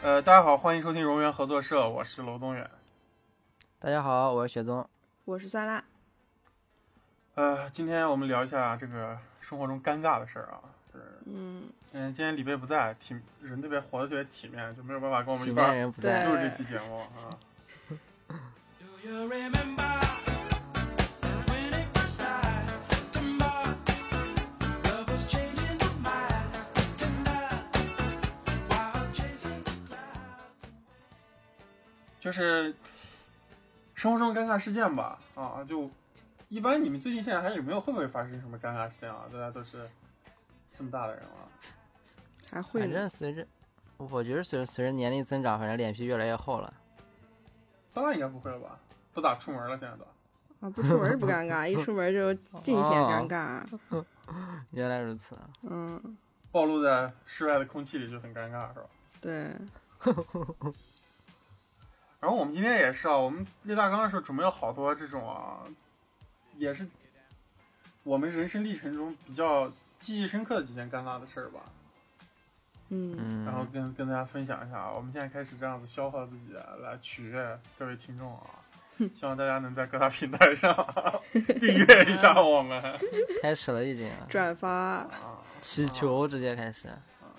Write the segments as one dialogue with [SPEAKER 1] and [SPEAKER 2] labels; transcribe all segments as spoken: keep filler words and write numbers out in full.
[SPEAKER 1] 呃，大家好，欢迎收听荣源合作社，我是娄宗远。
[SPEAKER 2] 大家好，我是雪宗，
[SPEAKER 3] 我是酸辣。
[SPEAKER 1] 呃，今天我们聊一下这个生活中尴尬的事儿啊，就是，嗯嗯，今天李贝不在，体人特别活得特别体面，就没有办法跟我们一块儿录这期节目啊。就是生活中尴尬事件吧，啊，就一般你们最近现在还有没有会不会发生什么尴尬事件啊？大家都是这么大的人了，
[SPEAKER 3] 还会
[SPEAKER 2] 反正随着，我觉得随着随着年龄增长，反正脸皮越来越厚了。
[SPEAKER 1] 酸辣应该不会了吧？不咋出门了，现在都。
[SPEAKER 3] 啊，不出门不尴尬，一出门就尽显尴尬。
[SPEAKER 2] 哦、原来如此。
[SPEAKER 3] 嗯，
[SPEAKER 1] 暴露在室外的空气里就很尴尬，是吧？
[SPEAKER 3] 对。
[SPEAKER 1] 然后我们今天也是啊，我们列大纲的时候准备了好多这种啊，也是我们人生历程中比较记忆深刻的几件尴尬的事儿吧。
[SPEAKER 3] 嗯，
[SPEAKER 1] 然后跟跟大家分享一下，我们现在开始这样子消耗自己，来取悦各位听众啊。希望大家能在各大平台上订阅一下我们。
[SPEAKER 2] 开始了已经。
[SPEAKER 3] 转发。
[SPEAKER 2] 祈求直接开始。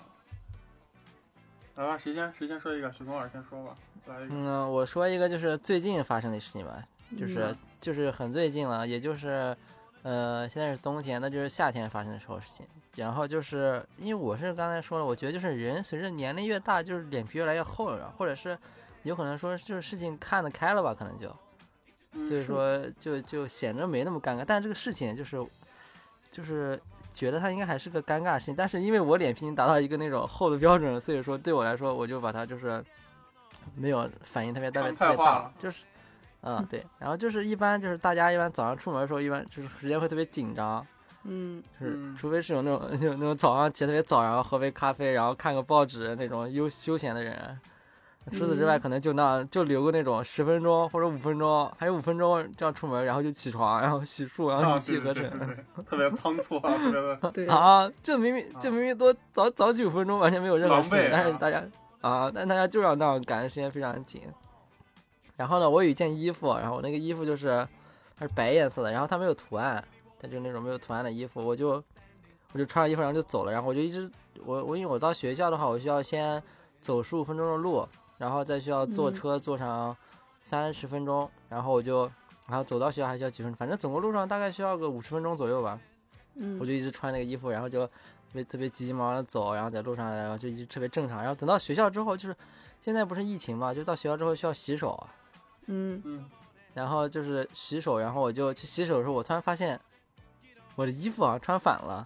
[SPEAKER 1] 来吧，谁先谁先说一个？许公老师先说吧。来一个。
[SPEAKER 2] 嗯，我说一个就是最近发生的事情吧，就是、嗯、就是很最近了，也就是呃现在是冬天，那就是夏天发生的时候事情。然后就是因为我是刚才说了，我觉得就是人随着年龄越大，就是脸皮越来越厚了，或者是有可能说就是事情看得开了吧，可能就，所以说就就显得没那么尴尬。但这个事情就是就是觉得它应该还是个尴尬的事情，但是因为我脸皮已经达到一个那种厚的标准了，所以说对我来说我就把它就是没有反应特别特别特别大，就是嗯对。然后就是一般就是大家一般早上出门的时候，一般就是时间会特别紧张。
[SPEAKER 3] 嗯，
[SPEAKER 2] 就是除非是有那种有那种早上起得特别早，然后喝杯咖啡，然后看个报纸那种悠休闲的人，除此之外可能就那就留个那种十分钟或者五分钟，还有五分钟这样出门，然后就起床，然后洗漱，然后一气呵成，
[SPEAKER 1] 啊、特别仓促啊，特别的
[SPEAKER 3] 对
[SPEAKER 2] 啊，这明明这明明多早早几分钟，完全没有任何事情，但是大家啊，但大家就让那样赶的时间非常紧。然后呢，我有一件衣服，然后我那个衣服就是它是白颜色的，然后它没有图案。它就那种没有图案的衣服，我就我就穿上衣服然后就走了，然后我就一直我我因为我到学校的话，我需要先走十五分钟的路，然后再需要坐车坐上三十分钟、嗯，然后我就然后走到学校还需要几分钟，反正总共路上大概需要个五十分钟左右吧。
[SPEAKER 3] 嗯，
[SPEAKER 2] 我就一直穿那个衣服，然后就特别特别急急忙忙的走，然后在路上然后就一直特别正常，然后等到学校之后，就是现在不是疫情嘛，就到学校之后需要洗手，
[SPEAKER 3] 嗯
[SPEAKER 1] 嗯，
[SPEAKER 2] 然后就是洗手，然后我就去洗手的时候，我突然发现。我的衣服好像穿反了，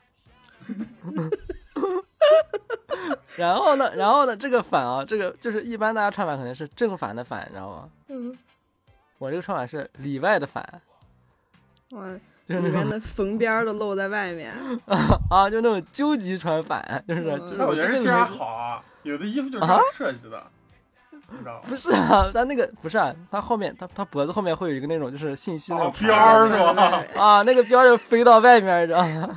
[SPEAKER 2] 然后呢，然后呢，这个反啊，这个就是一般大家穿反可能是正反的反，你知道吗？
[SPEAKER 3] 嗯，
[SPEAKER 2] 我这个穿反是里外的反，
[SPEAKER 3] 哇，就是里面的缝边都露在外面
[SPEAKER 2] 啊，就那种究极穿反，就是、嗯、就是
[SPEAKER 1] 我觉得这还好啊，有的衣服就是这样设计的。啊
[SPEAKER 2] 不是啊，他那个不是啊，他后面他他脖子后面会有一个那种就是信息那种
[SPEAKER 1] 边儿是吧？
[SPEAKER 2] 啊，那个边儿就飞到外面，你知道吗？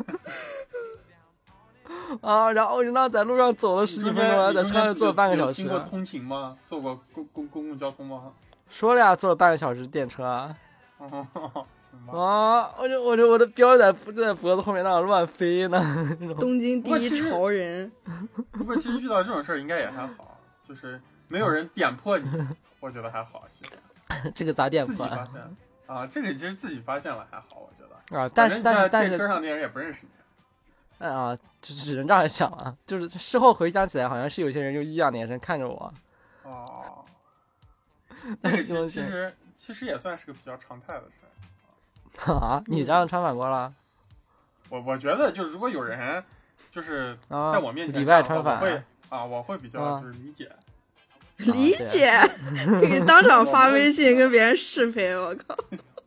[SPEAKER 2] 啊，然后我就那在路上走了十几分钟，然后在车上坐了半个小时。
[SPEAKER 1] 经过通勤吗？坐过公公公共交通吗？
[SPEAKER 2] 说了呀，坐了半个小时电车。
[SPEAKER 1] 哦，
[SPEAKER 2] 啊，我就我就我的标在在脖子后面那乱飞呢。
[SPEAKER 3] 东京第一潮人。
[SPEAKER 1] 不过其实遇到这种事儿应该也还好，就是没有人点破你，我觉得还好。其实
[SPEAKER 2] 这个咋点破？
[SPEAKER 1] 自己发现啊，这个其实自己发现了还好，我觉得
[SPEAKER 2] 啊。但是但是但是
[SPEAKER 1] 车上那人也不认识你。
[SPEAKER 2] 啊，就只能这样想啊，就是事后回想起来，好像是有些人用异样的眼神看着我。
[SPEAKER 1] 哦，这个其实其实其实也算是个比较常态的事。
[SPEAKER 2] 啊，你这样穿反过了？
[SPEAKER 1] 我我觉得，就如果有人就是在我面前、
[SPEAKER 2] 啊、里外穿反，
[SPEAKER 1] 我会啊，我会比较就是理解。
[SPEAKER 3] 啊、理解，可以当场发微信跟别人适配，我靠！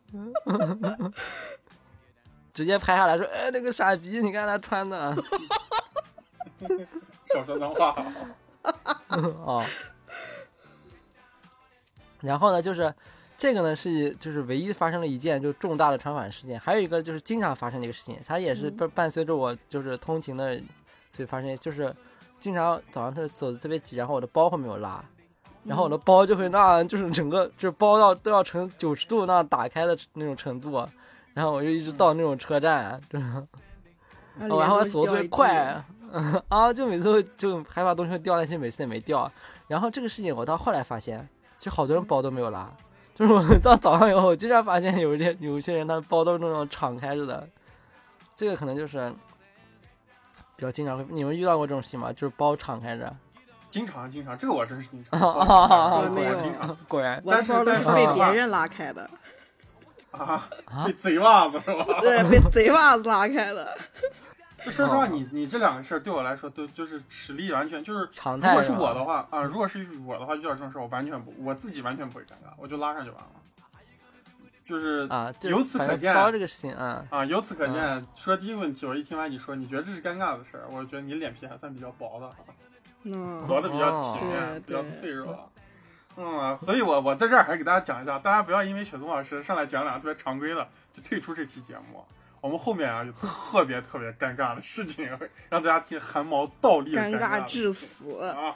[SPEAKER 2] 直接拍下来说，哎，那个傻逼，你看他穿的。
[SPEAKER 1] 少说脏话。
[SPEAKER 2] 哦。然后呢，就是这个呢是就是唯一发生了一件就重大的穿反事件，还有一个就是经常发生的一个事情，它也是伴随着我就是通勤的，所以发生就是经常早上特走的特别急，然后我的包会没有拉，然后我的包就会那就是整个就是包到都要成九十度那打开的那种程度，然后我就一直到那种车站，真的。然后我走的特别快，啊，就每次就害怕东西会掉，但是每次也没掉。然后这个事情我到后来发现，其实好多人包都没有拉，就是我到早上以后，我经常发现有一些有一些人他包都是那种敞开着的，这个可能就是比较经常会。你们遇到过这种事情吗？就是包敞开着？
[SPEAKER 1] 经常经常，这个我真是经常。
[SPEAKER 3] 啊，没有，
[SPEAKER 1] 经常，
[SPEAKER 2] 果然。
[SPEAKER 3] 我的包都是被别人拉开的。
[SPEAKER 1] 啊，被贼袜子是吧？
[SPEAKER 3] 对，被贼袜子拉开的。
[SPEAKER 1] 就说实话，你你这两个事儿对我来说都就是实力完全就是
[SPEAKER 2] 常态。
[SPEAKER 1] 如果是我的话啊，如果是我的话遇到这种事儿，我完全不，我自己完全不会尴尬，我就拉上就完了。就是
[SPEAKER 2] 啊，
[SPEAKER 1] 由此可见，
[SPEAKER 2] 包这个事情啊
[SPEAKER 1] 啊，由此可见，啊、说第一个问题，我一听完你说，你觉得这是尴尬的事儿，我觉得你脸皮还算比较薄的，
[SPEAKER 3] 嗯，
[SPEAKER 1] 薄的比较体面，哦、比较脆弱。嗯，所以我我在这儿还给大家讲一下，大家不要因为雪松老师上来讲两个特别常规的就退出这期节目。我们后面啊有特别特别尴尬的事情，让大家听汗毛倒立的
[SPEAKER 3] 尴
[SPEAKER 1] 尬
[SPEAKER 3] 致死。
[SPEAKER 1] 啊、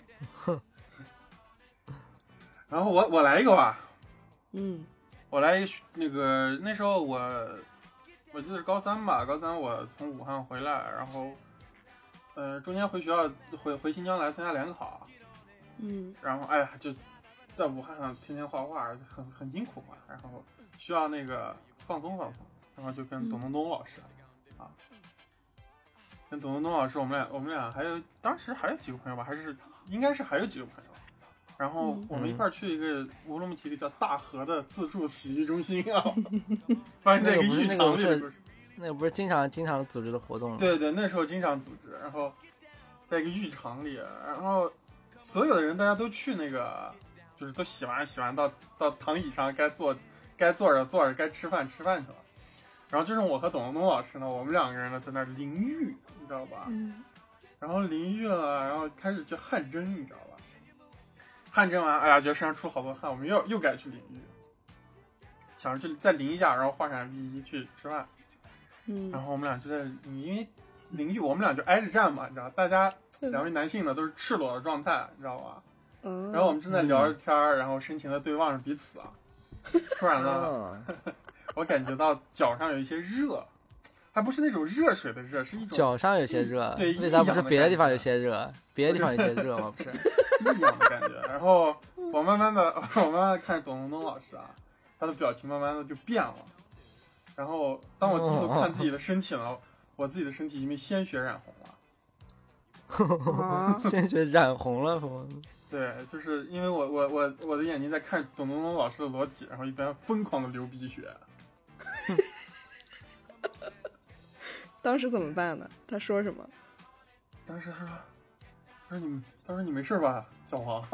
[SPEAKER 1] 然后我我来一个吧，
[SPEAKER 3] 嗯，
[SPEAKER 1] 我来一个那个那时候我我记得是高三吧，高三我从武汉回来，然后呃中间回学校回回新疆来参加联考，
[SPEAKER 3] 嗯，
[SPEAKER 1] 然后哎呀就在武汉上天天画画，很很辛苦嘛，然后需要那个放松放松。然后就跟董东东老师、嗯、啊，跟董东东老师，我们俩我们俩还有当时还有几个朋友吧，还是应该是还有几个朋友，然后我们一块儿去一个乌鲁木齐一个叫大河的自助洗浴中心啊，发现这个浴场里的故事，
[SPEAKER 2] 那个不是经常经常组织的活动吗？
[SPEAKER 1] 对对，那时候经常组织，然后在一个浴场里，然后所有的人大家都去那个，就是都洗完洗完到到躺椅上该坐该坐着坐着，该吃饭吃饭去了。然后就是我和董东东老师呢，我们两个人呢在那淋浴，你知道吧？
[SPEAKER 3] 嗯。
[SPEAKER 1] 然后淋浴了，然后开始去汗蒸，你知道吧？汗蒸完，哎呀，觉得身上出好多汗，我们又又该去淋浴，想着去再淋一下，然后换上浴衣去吃饭。
[SPEAKER 3] 嗯。
[SPEAKER 1] 然后我们俩就在，因为淋浴我们俩就挨着站嘛，你知道，大家两位男性呢都是赤裸的状态，你知道吧？
[SPEAKER 3] 嗯。
[SPEAKER 1] 然后我们正在聊着天儿，然后深情的对望着彼此啊，突然呢。我感觉到脚上有一些热，还不是那种热水的热，是一种
[SPEAKER 2] 脚上有些热。
[SPEAKER 1] 对，
[SPEAKER 2] 为啥不是别的地方有些热？别的地方有些热吗？不是
[SPEAKER 1] 异样的感觉。然后我慢慢的，我慢慢的看着董东东老师啊，他的表情慢慢的就变了。然后当我低头看自己的身体呢，我自己的身体因为鲜血染红
[SPEAKER 2] 了。鲜血染红了，
[SPEAKER 1] 对，就是因为我我我我的眼睛在看董东东老师的裸体，然后一边疯狂的流鼻血。
[SPEAKER 3] 当时怎么办呢？他说什么？
[SPEAKER 1] 当时他说：“他说你，他说你没事吧，小黄？”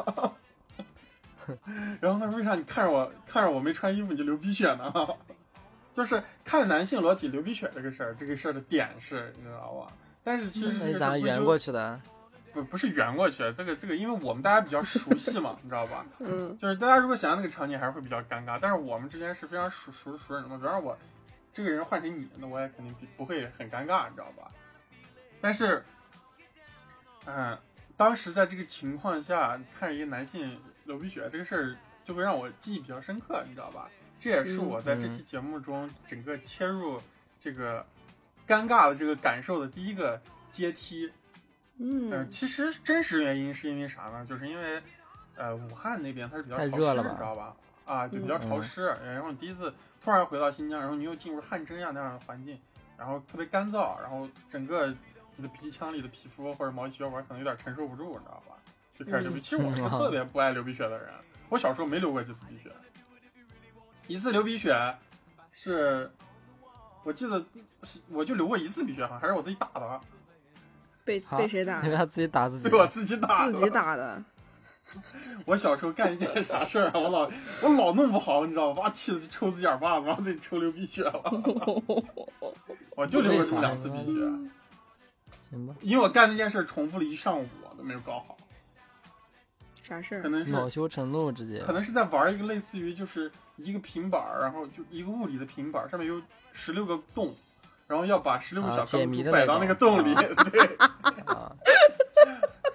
[SPEAKER 1] 然后他说：“为啥你看着我看着我没穿衣服你就流鼻血呢？”就是看男性裸体流鼻血这个事儿，这个事儿的点是，你知道吧？但是其实
[SPEAKER 2] 你咋圆过去的？
[SPEAKER 1] 不不是圆过去，这个这个，因为我们大家比较熟悉嘛，你知道吧？
[SPEAKER 3] 嗯，
[SPEAKER 1] 就是大家如果想象那个场景，还是会比较尴尬。但是我们之间是非常熟熟熟人的嘛，比方说我这个人换成你，那我也肯定不会很尴尬，你知道吧？但是，嗯，当时在这个情况下，看一个男性流鼻血这个事儿，就会让我记忆比较深刻，你知道吧？这也是我在这期节目中整个切入这个尴尬的这个感受的第一个阶梯。
[SPEAKER 3] 嗯、
[SPEAKER 1] 呃，其实真实原因是因为啥呢？就是因为，呃，武汉那边它是比较潮湿，
[SPEAKER 2] 太热了吧，
[SPEAKER 1] 你知道吧？啊，就比较潮湿。嗯、然后你第一次突然回到新疆，然后你又进入汗蒸呀那样的环境，然后特别干燥，然后整个你的鼻腔里的皮肤或者毛细血管可能有点承受不住，你知道吧？就开始流鼻血。其实我是个特别不爱流鼻血的人，我小时候没流过几次鼻血，一次流鼻血是，我记得我就流过一次鼻血，好像还是我自己打的。
[SPEAKER 3] 被被谁打？
[SPEAKER 2] 因为他自己打自己，
[SPEAKER 1] 对我自己打的，
[SPEAKER 3] 自己打的。
[SPEAKER 1] 我小时候干一件啥事儿啊？我老我老弄不好，你知道吧？气的就抽自己耳巴子，然后自己抽流鼻血了。我就流过这么两次鼻血。
[SPEAKER 2] 行吧。
[SPEAKER 1] 因为我干那件事重复了一上午都没有搞好。
[SPEAKER 3] 啥事儿？
[SPEAKER 1] 可能是
[SPEAKER 2] 恼羞成怒直接。
[SPEAKER 1] 可能是在玩一个类似于就是一个平板，然后就一个物理的平板，上面有十六个洞。然后要把十六个小钢珠摆到那个洞里，
[SPEAKER 2] 啊、
[SPEAKER 1] 对，
[SPEAKER 2] 啊，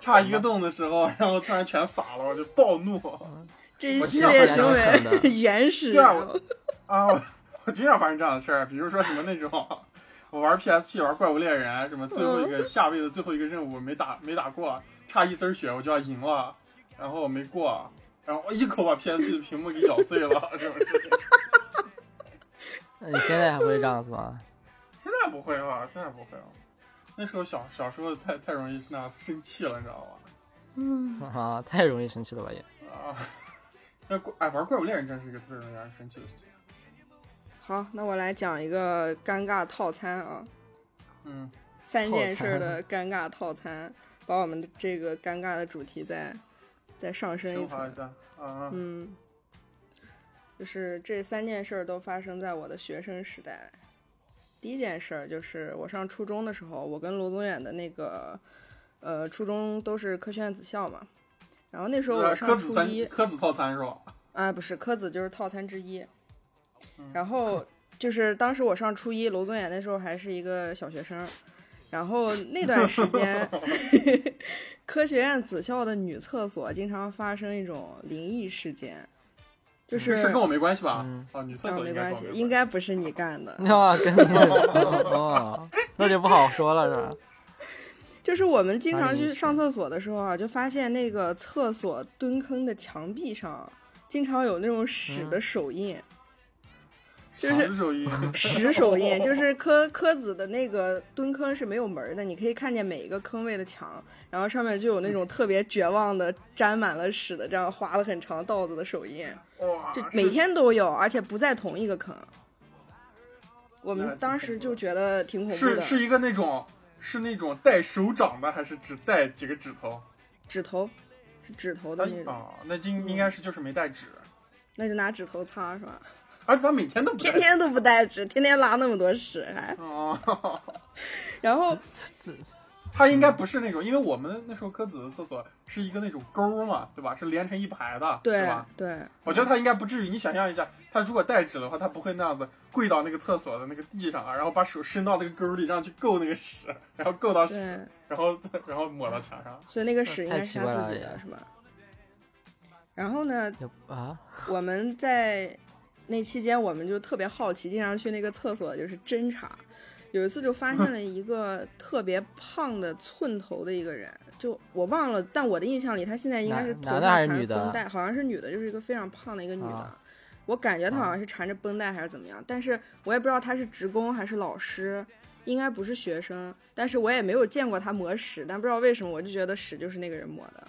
[SPEAKER 1] 差一个洞的时候，然后突然全洒了，我就暴怒。
[SPEAKER 3] 这一系列行为原始。
[SPEAKER 1] 对啊，我啊，我我经常发生这样的事儿，比如说什么那种，我玩 P S P 玩怪物猎人，什么最后一个下位的最后一个任务没打没打过，差一丝血我就要赢了，然后我没过，然后我一口把 P S P 的屏幕给咬碎了，这种事情。
[SPEAKER 2] 那你现在还会这样子吗？
[SPEAKER 1] 现在不会了，现在不会了。那时候小小时候太太容易那样生气了，你知道吧？
[SPEAKER 3] 嗯
[SPEAKER 2] 啊，太容易生气了吧也。
[SPEAKER 1] 啊，那哎玩怪物猎人真是一个特别容易让人生气的事情。
[SPEAKER 3] 好，那我来讲一个尴尬套餐啊。
[SPEAKER 1] 嗯。
[SPEAKER 3] 三件事的尴尬套餐，把我们的这个尴尬的主题再再上升一层。
[SPEAKER 1] 啊。
[SPEAKER 3] 嗯。就是这三件事都发生在我的学生时代。第一件事就是我上初中的时候，我跟罗宗远的那个呃初中都是科学院子校嘛，然后那时候我上初一，
[SPEAKER 1] 科子套餐是吧？
[SPEAKER 3] 啊，不是，科子就是套餐之一。然后就是当时我上初一，罗宗远那时候还是一个小学生，然后那段时间科学院子校的女厕所经常发生一种灵异事件。就是
[SPEAKER 1] 是跟我没关系吧？
[SPEAKER 2] 嗯、
[SPEAKER 1] 哦，女厕所
[SPEAKER 3] 没关系，
[SPEAKER 1] 应
[SPEAKER 3] 该不是你干的。
[SPEAKER 2] 啊，跟你哦，那就不好说了，是吧？
[SPEAKER 3] 就是我们经常去上厕所的时候啊，就发现那个厕所蹲坑的墙壁上，经常有那种屎的手印。嗯就是
[SPEAKER 1] 屎手印，
[SPEAKER 3] 屎手印，就是科科子的那个蹲坑是没有门的，你可以看见每一个坑位的墙，然后上面就有那种特别绝望的沾满了屎的这样划了很长道子的手印，就每天都有，而且不在同一个坑。我们当时就觉得挺恐怖的。
[SPEAKER 1] 是是一个那种是那种带手掌的，还是只带几个指头？
[SPEAKER 3] 指头，是指头的那种。
[SPEAKER 1] 啊，那应应该是就是没带纸。
[SPEAKER 3] 那就拿指头擦是吧？
[SPEAKER 1] 而且他每天都不
[SPEAKER 3] 天天都不带纸，天天拉那么多屎还。
[SPEAKER 1] 哦。
[SPEAKER 3] 然后，
[SPEAKER 1] 他应该不是那种，因为我们那时候科子的厕所是一个那种沟嘛，对吧？是连成一排的，
[SPEAKER 3] 对
[SPEAKER 1] 吧？
[SPEAKER 3] 对。
[SPEAKER 1] 我觉得他应该不至于，你想象一下，他如果带纸的话，他不会那样子跪到那个厕所的那个地上，然后把手伸到那个沟里，让去够那个屎，然后够到屎，然后然后抹到墙上。
[SPEAKER 3] 所以那个屎应该是他自己的，是吧？然后呢？
[SPEAKER 2] 啊，
[SPEAKER 3] 我们在那期间，我们就特别好奇，经常去那个厕所就是侦查。有一次就发现了一个特别胖的寸头的一个人，就我忘了，但我的印象里，他现在应该是头上缠着绷带，好像是女的，就是一个非常胖的一个女的。啊、我感觉她好像是缠着绷带还是怎么样，但是我也不知道她是职工还是老师，应该不是学生。但是我也没有见过她抹屎，但不知道为什么我就觉得屎就是那个人抹的。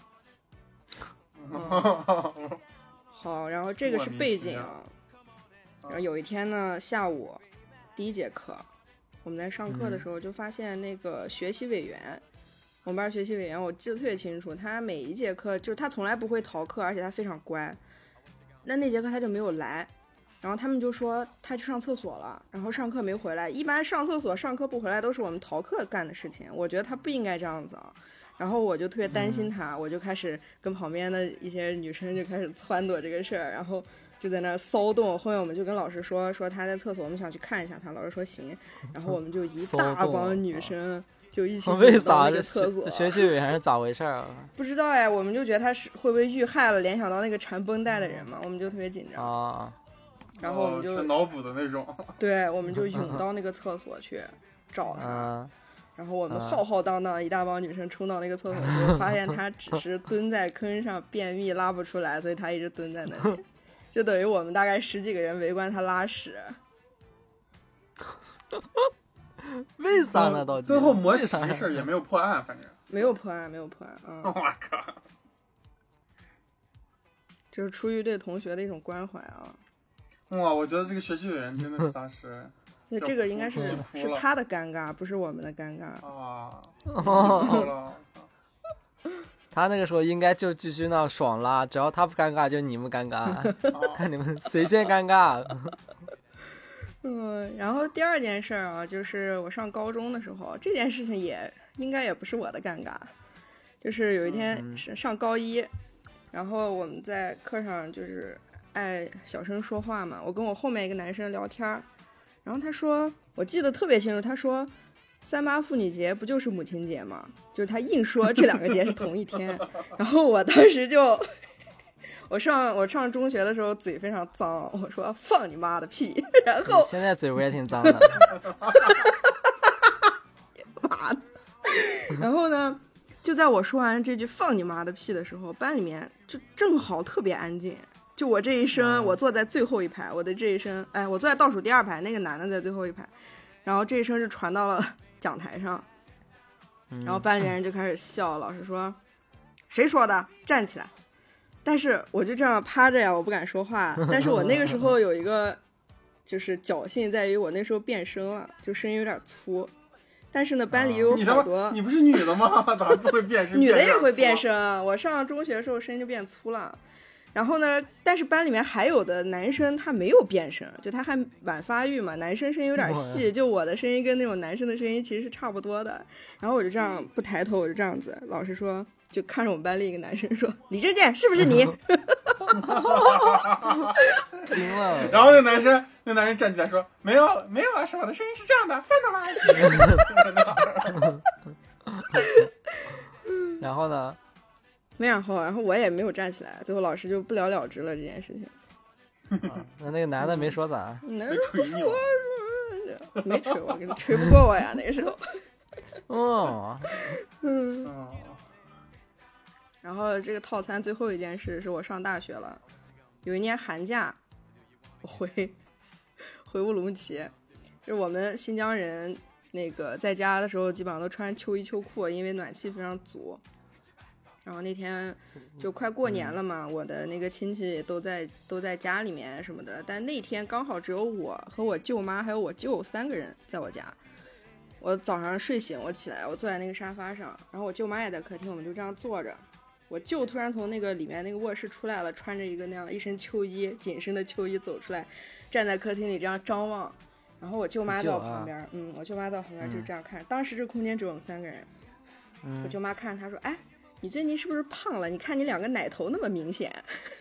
[SPEAKER 3] 嗯、好，然后这个是背景啊。然后有一天呢，下午第一节课，我们在上课的时候就发现那个学习委员，嗯、我们班学习委员我记得特别清楚，他每一节课就是他从来不会逃课，而且他非常乖。那那节课他就没有来，然后他们就说他去上厕所了，然后上课没回来。一般上厕所上课不回来都是我们逃课干的事情，我觉得他不应该这样子啊。然后我就特别担心他，嗯、我就开始跟旁边的一些女生就开始撺掇这个事儿，然后就在那骚动。后面我们就跟老师说说他在厕所，我们想去看一下他。老师说行，然后我们就一大帮女生就一起到那个厕所。
[SPEAKER 2] 学习委员是咋回事啊？
[SPEAKER 3] 不知道哎，我们就觉得他是会不会遇害了，联想到那个缠绷带的人嘛，我们就特别紧张
[SPEAKER 2] 啊。
[SPEAKER 3] 然后我们就、
[SPEAKER 1] 哦、脑补的那种。
[SPEAKER 3] 对，我们就涌到那个厕所去找他。
[SPEAKER 2] 啊
[SPEAKER 3] 然后我们浩浩荡荡一大帮女生冲到那个厕所去，发现他只是蹲在坑上便秘拉不出来，所以他一直蹲在那里，就等于我们大概十几个人围观他拉屎。
[SPEAKER 2] 为啥呢？到底
[SPEAKER 1] 最后抹屎这事也没有破案，反正
[SPEAKER 3] 没有破案，没有破案。嗯，
[SPEAKER 1] 我靠，
[SPEAKER 3] 就是出于对同学的一种关怀啊。
[SPEAKER 1] 哇，我觉得这个学习委员真的是大师。
[SPEAKER 3] 所以这个应该是是他的尴尬，不是我们的尴尬
[SPEAKER 1] 啊！
[SPEAKER 2] 哦、他那个时候应该就继续那爽拉，只要他不尴尬，就你们尴尬，看你们谁先尴尬。
[SPEAKER 3] 嗯，然后第二件事啊，就是我上高中的时候，这件事情也应该也不是我的尴尬，就是有一天上高一，嗯、然后我们在课上就是爱小声说话嘛，我跟我后面一个男生聊天。然后他说，我记得特别清楚，他说三八妇女节不就是母亲节吗？就是他硬说这两个节是同一天。然后我当时就，我上我上中学的时候嘴非常脏，我说放你妈的屁。然后
[SPEAKER 2] 现在嘴我也挺脏的。
[SPEAKER 3] 妈的。然后呢，就在我说完这句放你妈的屁的时候，班里面就正好特别安静。就我这一声，我坐在最后一排，我的这一声，哎，我坐在倒数第二排，那个男的在最后一排，然后这一声就传到了讲台上，然后班里人就开始笑，老师说谁说的，站起来。但是我就这样趴着呀，我不敢说话。但是我那个时候有一个就是侥幸在于我那时候变声了，就声音有点粗。但是呢，班里有好多、
[SPEAKER 1] 啊、你, 你不是女的吗？咋不会变声？
[SPEAKER 3] 女的也会变声。我上中学的时候声音就变粗了。然后呢，但是班里面还有的男生他没有变声，就他还晚发育嘛，男生声音有点细，就我的声音跟那种男生的声音其实是差不多的。然后我就这样不抬头，我就这样子，老师说就看着我们班另一个男生说李正健是不是你？
[SPEAKER 2] 惊了。
[SPEAKER 1] 然后那男生那男生站起来说没有没有啊，是我的声音是这样的，翻到哪里？
[SPEAKER 2] 然后呢？
[SPEAKER 3] 没然后，然后我也没有站起来，最后老师就不了了之了这件事情。
[SPEAKER 2] 啊、那那个男的没说咋？
[SPEAKER 3] 男的不说，没吹我，给你吹不过我呀，那个时候。
[SPEAKER 2] 哦，
[SPEAKER 3] 嗯。然后这个套餐最后一件事是我上大学了，有一年寒假，我回回乌鲁木齐，就是我们新疆人那个在家的时候基本上都穿秋衣秋裤，因为暖气非常足。然后那天就快过年了嘛，我的那个亲戚都在都在家里面什么的，但那天刚好只有我和我舅妈还有我舅三个人在我家。我早上睡醒，我起来，我坐在那个沙发上，然后我舅妈也在客厅，我们就这样坐着。我舅突然从那个里面那个卧室出来了，穿着一个那样一身秋衣，紧身的秋衣走出来，站在客厅里这样张望。然后我舅妈在我旁边，啊、嗯，我舅妈在我旁边就这样看。嗯、当时这空间只有我们三个人，嗯、我舅妈看着他说：“哎。”你最近是不是胖了？你看你两个奶头那么明显。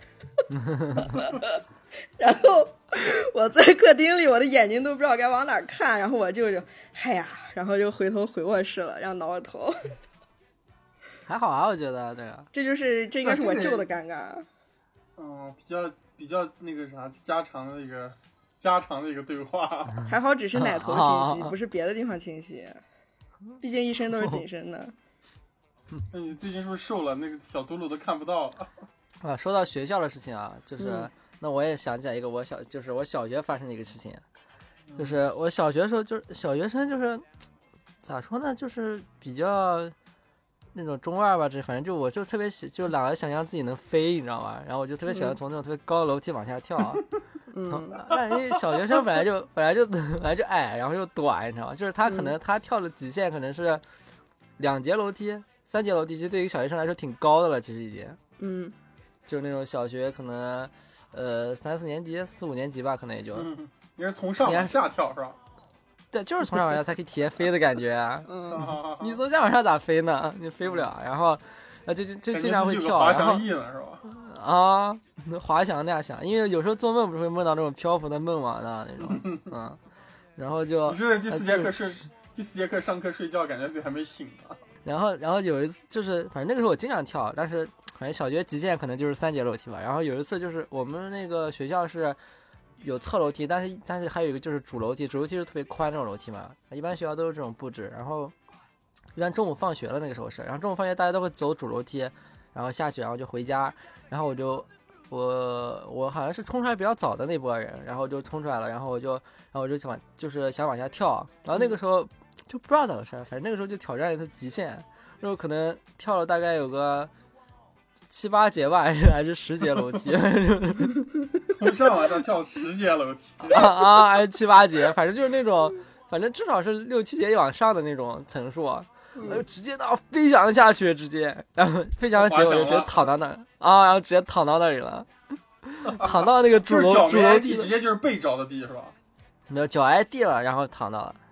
[SPEAKER 3] 然后我在客厅里，我的眼睛都不知道该往哪看，然后我舅舅嗨呀，然后就回头回卧室了，让挠着头。
[SPEAKER 2] 还好啊，我觉得这个，
[SPEAKER 3] 这就是这应该是我舅的尴尬。
[SPEAKER 1] 嗯，比较比较那个啥家常的一个家常的一个对话。
[SPEAKER 3] 还好只是奶头清晰，不是别的地方清晰，毕竟一身都是紧身的。
[SPEAKER 1] 那你最近是不是瘦了？那个小嘟噜都看不到了。
[SPEAKER 2] 啊，说到学校的事情啊，就是、
[SPEAKER 3] 嗯、
[SPEAKER 2] 那我也想讲一个我小，就是我小学发生的一个事情，就是我小学的时候，就是小学生就是咋说呢，就是比较那种中二吧，这反正就我就特别喜，就懒得想象自己能飞，你知道吗？然后我就特别喜欢从那种特别高的楼梯往下跳。
[SPEAKER 3] 嗯，
[SPEAKER 2] 那因为小学生本来就本来就本来就矮，然后又短，你知道吗？就是他可能他跳的极限可能是两节楼梯。三节楼梯其实对于小学生来说挺高的了，其实已经，
[SPEAKER 3] 嗯，
[SPEAKER 2] 就是那种小学可能，呃，三四年级、四五年级吧，可能也就。
[SPEAKER 1] 嗯，你是从上往下跳是吧？
[SPEAKER 2] 对，就是从上往下才可以体验飞的感觉啊。
[SPEAKER 3] 嗯，
[SPEAKER 2] 你从下往上咋飞呢？你飞不了。然后，呃，就就就经常会跳。
[SPEAKER 1] 滑翔翼呢是
[SPEAKER 2] 吧？啊，滑翔那样想，因为有时候做梦不是会梦到那种漂浮的梦嘛的那种，嗯，然后就。
[SPEAKER 1] 你是第四节课睡，呃、第四节课上课睡觉，感觉自己还没醒呢。
[SPEAKER 2] 然后，然后有一次就是，反正那个时候我经常跳，但是反正小学极限可能就是三节楼梯吧。然后有一次就是我们那个学校是有侧楼梯，但是但是还有一个就是主楼梯，主楼梯是特别宽那种楼梯嘛。一般学校都是这种布置。然后一般中午放学了那个时候是，然后中午放学大家都会走主楼梯，然后下去，然后就回家。然后我就我我好像是冲出来比较早的那波人，然后就冲出来了，然后我就然后我就想就是想往下跳，然后那个时候。就不知道咋回事，反正那个时候就挑战一次极限，然后可能跳了大概有个七八节吧，还是还是十节楼梯，
[SPEAKER 1] 从上往下跳十节楼梯
[SPEAKER 2] 啊啊，还是七八节，反正就是那种，反正至少是六七节往上的那种层数，然后直接到飞翔下去，直接，然后飞翔的结果就直接躺到那儿啊，然后直接躺到那里了，躺到那个主楼主楼梯，
[SPEAKER 1] 直接就是背着的地是吧？
[SPEAKER 2] 没有，脚挨地了，然后躺到了。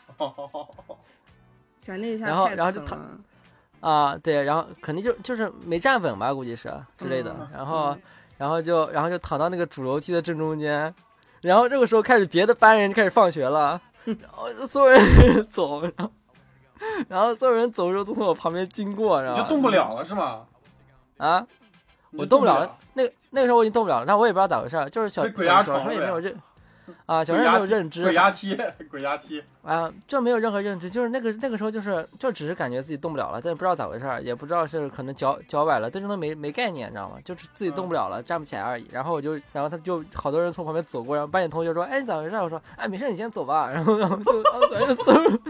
[SPEAKER 3] 感那一下
[SPEAKER 2] 然后然后就躺啊，对，然后肯定就就是没站稳吧，估计是之类的。
[SPEAKER 3] 嗯、
[SPEAKER 2] 然后、嗯、然后就然后就躺到那个主楼梯的正中间，然后这个时候开始别的班人开始放学了，然后所有人走，然后然后所有人走的时候都从我旁边经过，然后
[SPEAKER 1] 就动不了了是吗？
[SPEAKER 2] 啊，我动不了了，那那个时候我已经动不了了，但我也不知道咋回事，就是小
[SPEAKER 1] 鬼压床
[SPEAKER 2] 小时候也没有认啊，小时候没有认知，
[SPEAKER 1] 鬼压梯，鬼压梯
[SPEAKER 2] 啊，就没有任何认知，就是那个那个时候就是就只是感觉自己动不了了，但是不知道咋回事，也不知道是可能脚脚崴了，对这都没没概念，你知道吗？就是自己动不了了，站不起来而已。然后我就，然后他就好多人从旁边走过，然后班里同学说：“哎，你咋回事？”我说：“哎，没事，你先走吧。”然后然后就然后反正所有人，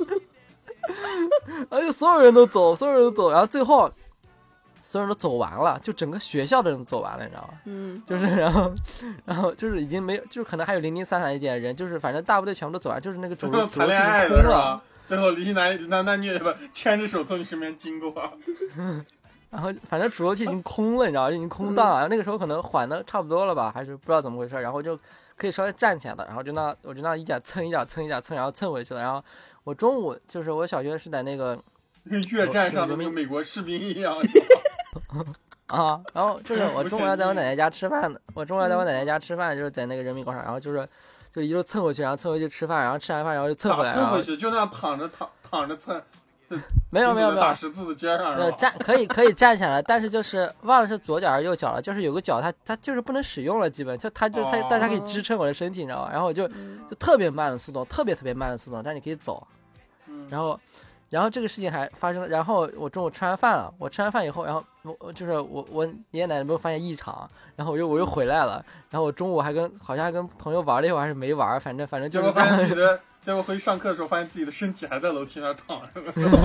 [SPEAKER 2] 然后就所有人都走，所有人都走，然后最后。所有人都走完了，就整个学校的人都走完了，你知道吗？
[SPEAKER 3] 嗯，
[SPEAKER 2] 就是然后，然后就是已经没有，就是可能还有零零散散一点人，就是反正大部队全部都走完，就是那个走路
[SPEAKER 1] 谈恋爱了是吧？最后一男男男女吧牵着手从你身边经过，
[SPEAKER 2] 然后反正主楼梯已经空了，你知道，已经空荡了。嗯、那个时候可能缓的差不多了吧，还是不知道怎么回事，然后就可以稍微站起来的，然后就那我就那一点蹭一点蹭一点蹭，然后蹭回去了。然后我中午就是我小学是在那个
[SPEAKER 1] 跟越战上的那个美国士兵一样。
[SPEAKER 2] 啊，然后就是我中午要在我奶奶家吃饭的，我中午要在我奶奶家吃饭，就是在那个人民广场，然后就是就一路蹭回去，然后蹭回去吃饭，然后吃完饭然后就蹭回来，
[SPEAKER 1] 蹭回去就那样躺着躺躺着蹭，
[SPEAKER 2] 没有没有没有
[SPEAKER 1] 打十字的街上，
[SPEAKER 2] 没有站可以可以站起来，但是就是忘了是左脚还是右脚了，就是有个脚它它就是不能使用了，基本就它就它，但是它可以支撑我的身体，你知道吗？然后我就就特别慢的速度，特别特别慢的速度，但是你可以走，然后。然后这个事情还发生了，然后我中午吃完饭了，我吃完饭以后，然后我就是我我爷爷奶奶没有发现异常，然后我又我又回来了，然后我中午还跟好像还跟朋友玩了一会儿，还是没玩，反正反正就是。
[SPEAKER 1] 结果发现自己的，结果回去上课的时候，发现自己的身体还在楼梯那躺着。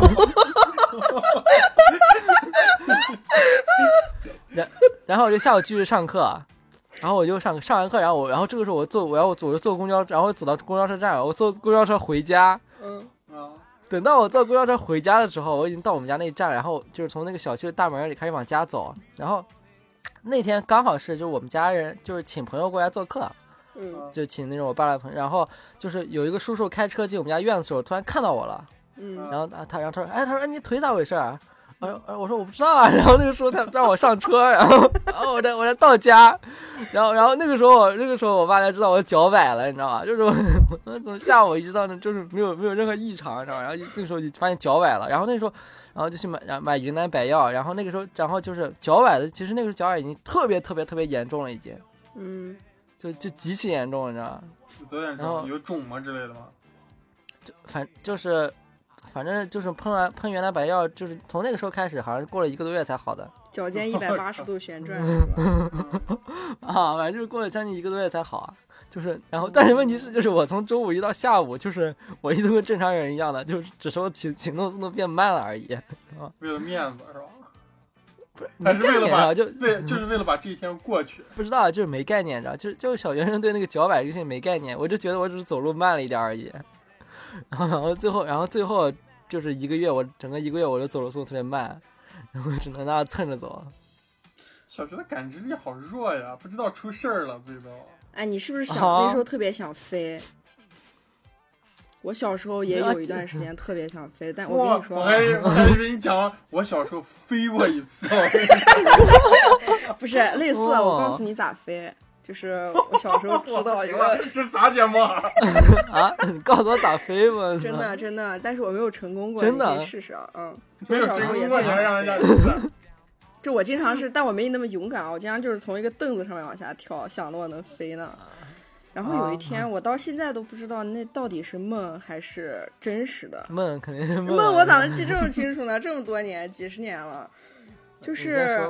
[SPEAKER 2] 然然后我就下午继续上课，然后我就上上完课，然后我然后这个时候我坐我要我就坐公交，然后走到公交车站，我坐公交车回家。
[SPEAKER 3] 嗯
[SPEAKER 1] 啊。
[SPEAKER 2] 等到我坐公交车回家的时候，我已经到我们家那一站，然后就是从那个小区的大门里开始往家走。然后那天刚好是就是我们家人就是请朋友过来做客，
[SPEAKER 3] 嗯，
[SPEAKER 2] 就请那种我爸的朋友。然后就是有一个叔叔开车进我们家院子的时候，突然看到我了，
[SPEAKER 3] 嗯，
[SPEAKER 2] 然后他他然后他说，哎，他说你腿咋回事啊？我说我说我不知道啊。然后那个时候他让我上车，然后然后我再我再到家，然后然后那个时候那个时候我爸才知道我脚崴了，你知道吗？就是我我从下午一直到那就是没有没有任何异常，知道吗？然后那个时候就发现脚崴了，然后那时候然后就去买买云南白药，然后那个时候然后就是脚崴的，其实那个时候脚崴已经特别特别特别严重了，已经，
[SPEAKER 3] 嗯，
[SPEAKER 2] 就就极其严重，你知道吗？
[SPEAKER 1] 多严重？有肿吗之类的吗？
[SPEAKER 2] 就反就是。反正就是喷完喷原来白药，就是从那个时候开始，好像过了一个多月才好的。
[SPEAKER 3] 脚尖一百八十度旋转，
[SPEAKER 2] 啊，反正就是过了将近一个多月才好啊。就是，然后但是问题是，就是我从中午一到下午，就是我一直跟正常人一样的，就是只是我行行动速度变慢了而已。
[SPEAKER 1] 啊，为了面子是吧？
[SPEAKER 2] 不是，
[SPEAKER 1] 还是为了把
[SPEAKER 2] 就
[SPEAKER 1] 为就是为了把这一天过去。
[SPEAKER 2] 不知道，就是没概念，知道？就是就是小学生对那个脚崴这个事情没概念，我就觉得我只是走路慢了一点而已。然后，然后最后，然后最后就是一个月，我整个一个月我就走路速度特别慢，然后只能那样蹭着走。
[SPEAKER 1] 小学的感知力好弱呀，不知道出事儿了，最都。
[SPEAKER 3] 哎，你是不是想、啊、那时候特别想飞？我小时候也有一段时间特别想飞，但我跟你说，
[SPEAKER 1] 我还我还以为你讲我小时候飞过一次。
[SPEAKER 3] 不是类似，我告诉你咋飞。就是我小时候知道一个
[SPEAKER 1] 是啥节目啊？
[SPEAKER 2] 啊，你告诉我咋飞吧。
[SPEAKER 3] 真的真的，但是我没有成功过，
[SPEAKER 2] 真的，
[SPEAKER 3] 你可以试试啊。嗯，
[SPEAKER 1] 没有成功过，你还让人家试？
[SPEAKER 3] 就我经常是，但我没你那么勇敢啊。我经常就是从一个凳子上面往下跳，想着我能飞呢。然后有一天，啊、我到现在都不知道那到底是梦还是真实的。
[SPEAKER 2] 梦肯定是梦。
[SPEAKER 3] 梦我咋能记这么清楚呢？这么多年，几十年了，就是。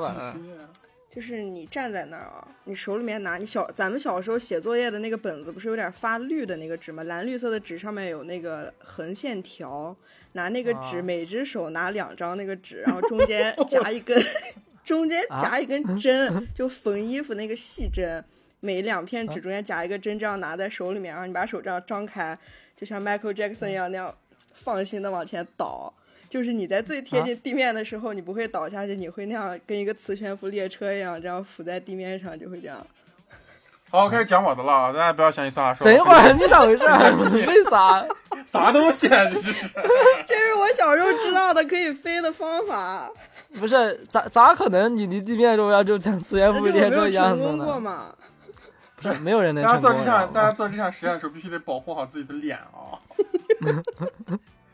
[SPEAKER 3] 就是你站在那儿啊，你手里面拿你小咱们小时候写作业的那个本子，不是有点发绿的那个纸吗？蓝绿色的纸上面有那个横线条，拿那个纸，每只手拿两张那个纸，然后中间夹一根，中间夹一根针，就缝衣服那个细针，每两片纸中间夹一个针，这样拿在手里面，然后你把手这样张开，就像 Michael Jackson 一样那样放心的往前倒。就是你在最贴近地面的时候，啊、你不会倒下去，你会那样跟一个磁悬浮列车一样，这样浮在地面上，就会这样。
[SPEAKER 1] 好，我开始讲我的了，大家不要相信萨拉说。
[SPEAKER 2] 等一会儿，你咋回事？为啥？
[SPEAKER 1] 啥东西啊？这是？
[SPEAKER 3] 这是我小时候知道的可以飞的方法。
[SPEAKER 2] 不是，咋咋可能你离地面中央就像磁悬浮列车一样的呢？
[SPEAKER 3] 成功过吗？
[SPEAKER 2] 不是，没有人能成功。
[SPEAKER 1] 大家做这项，大家做这项实验的时候，必须得保护好自己的脸啊。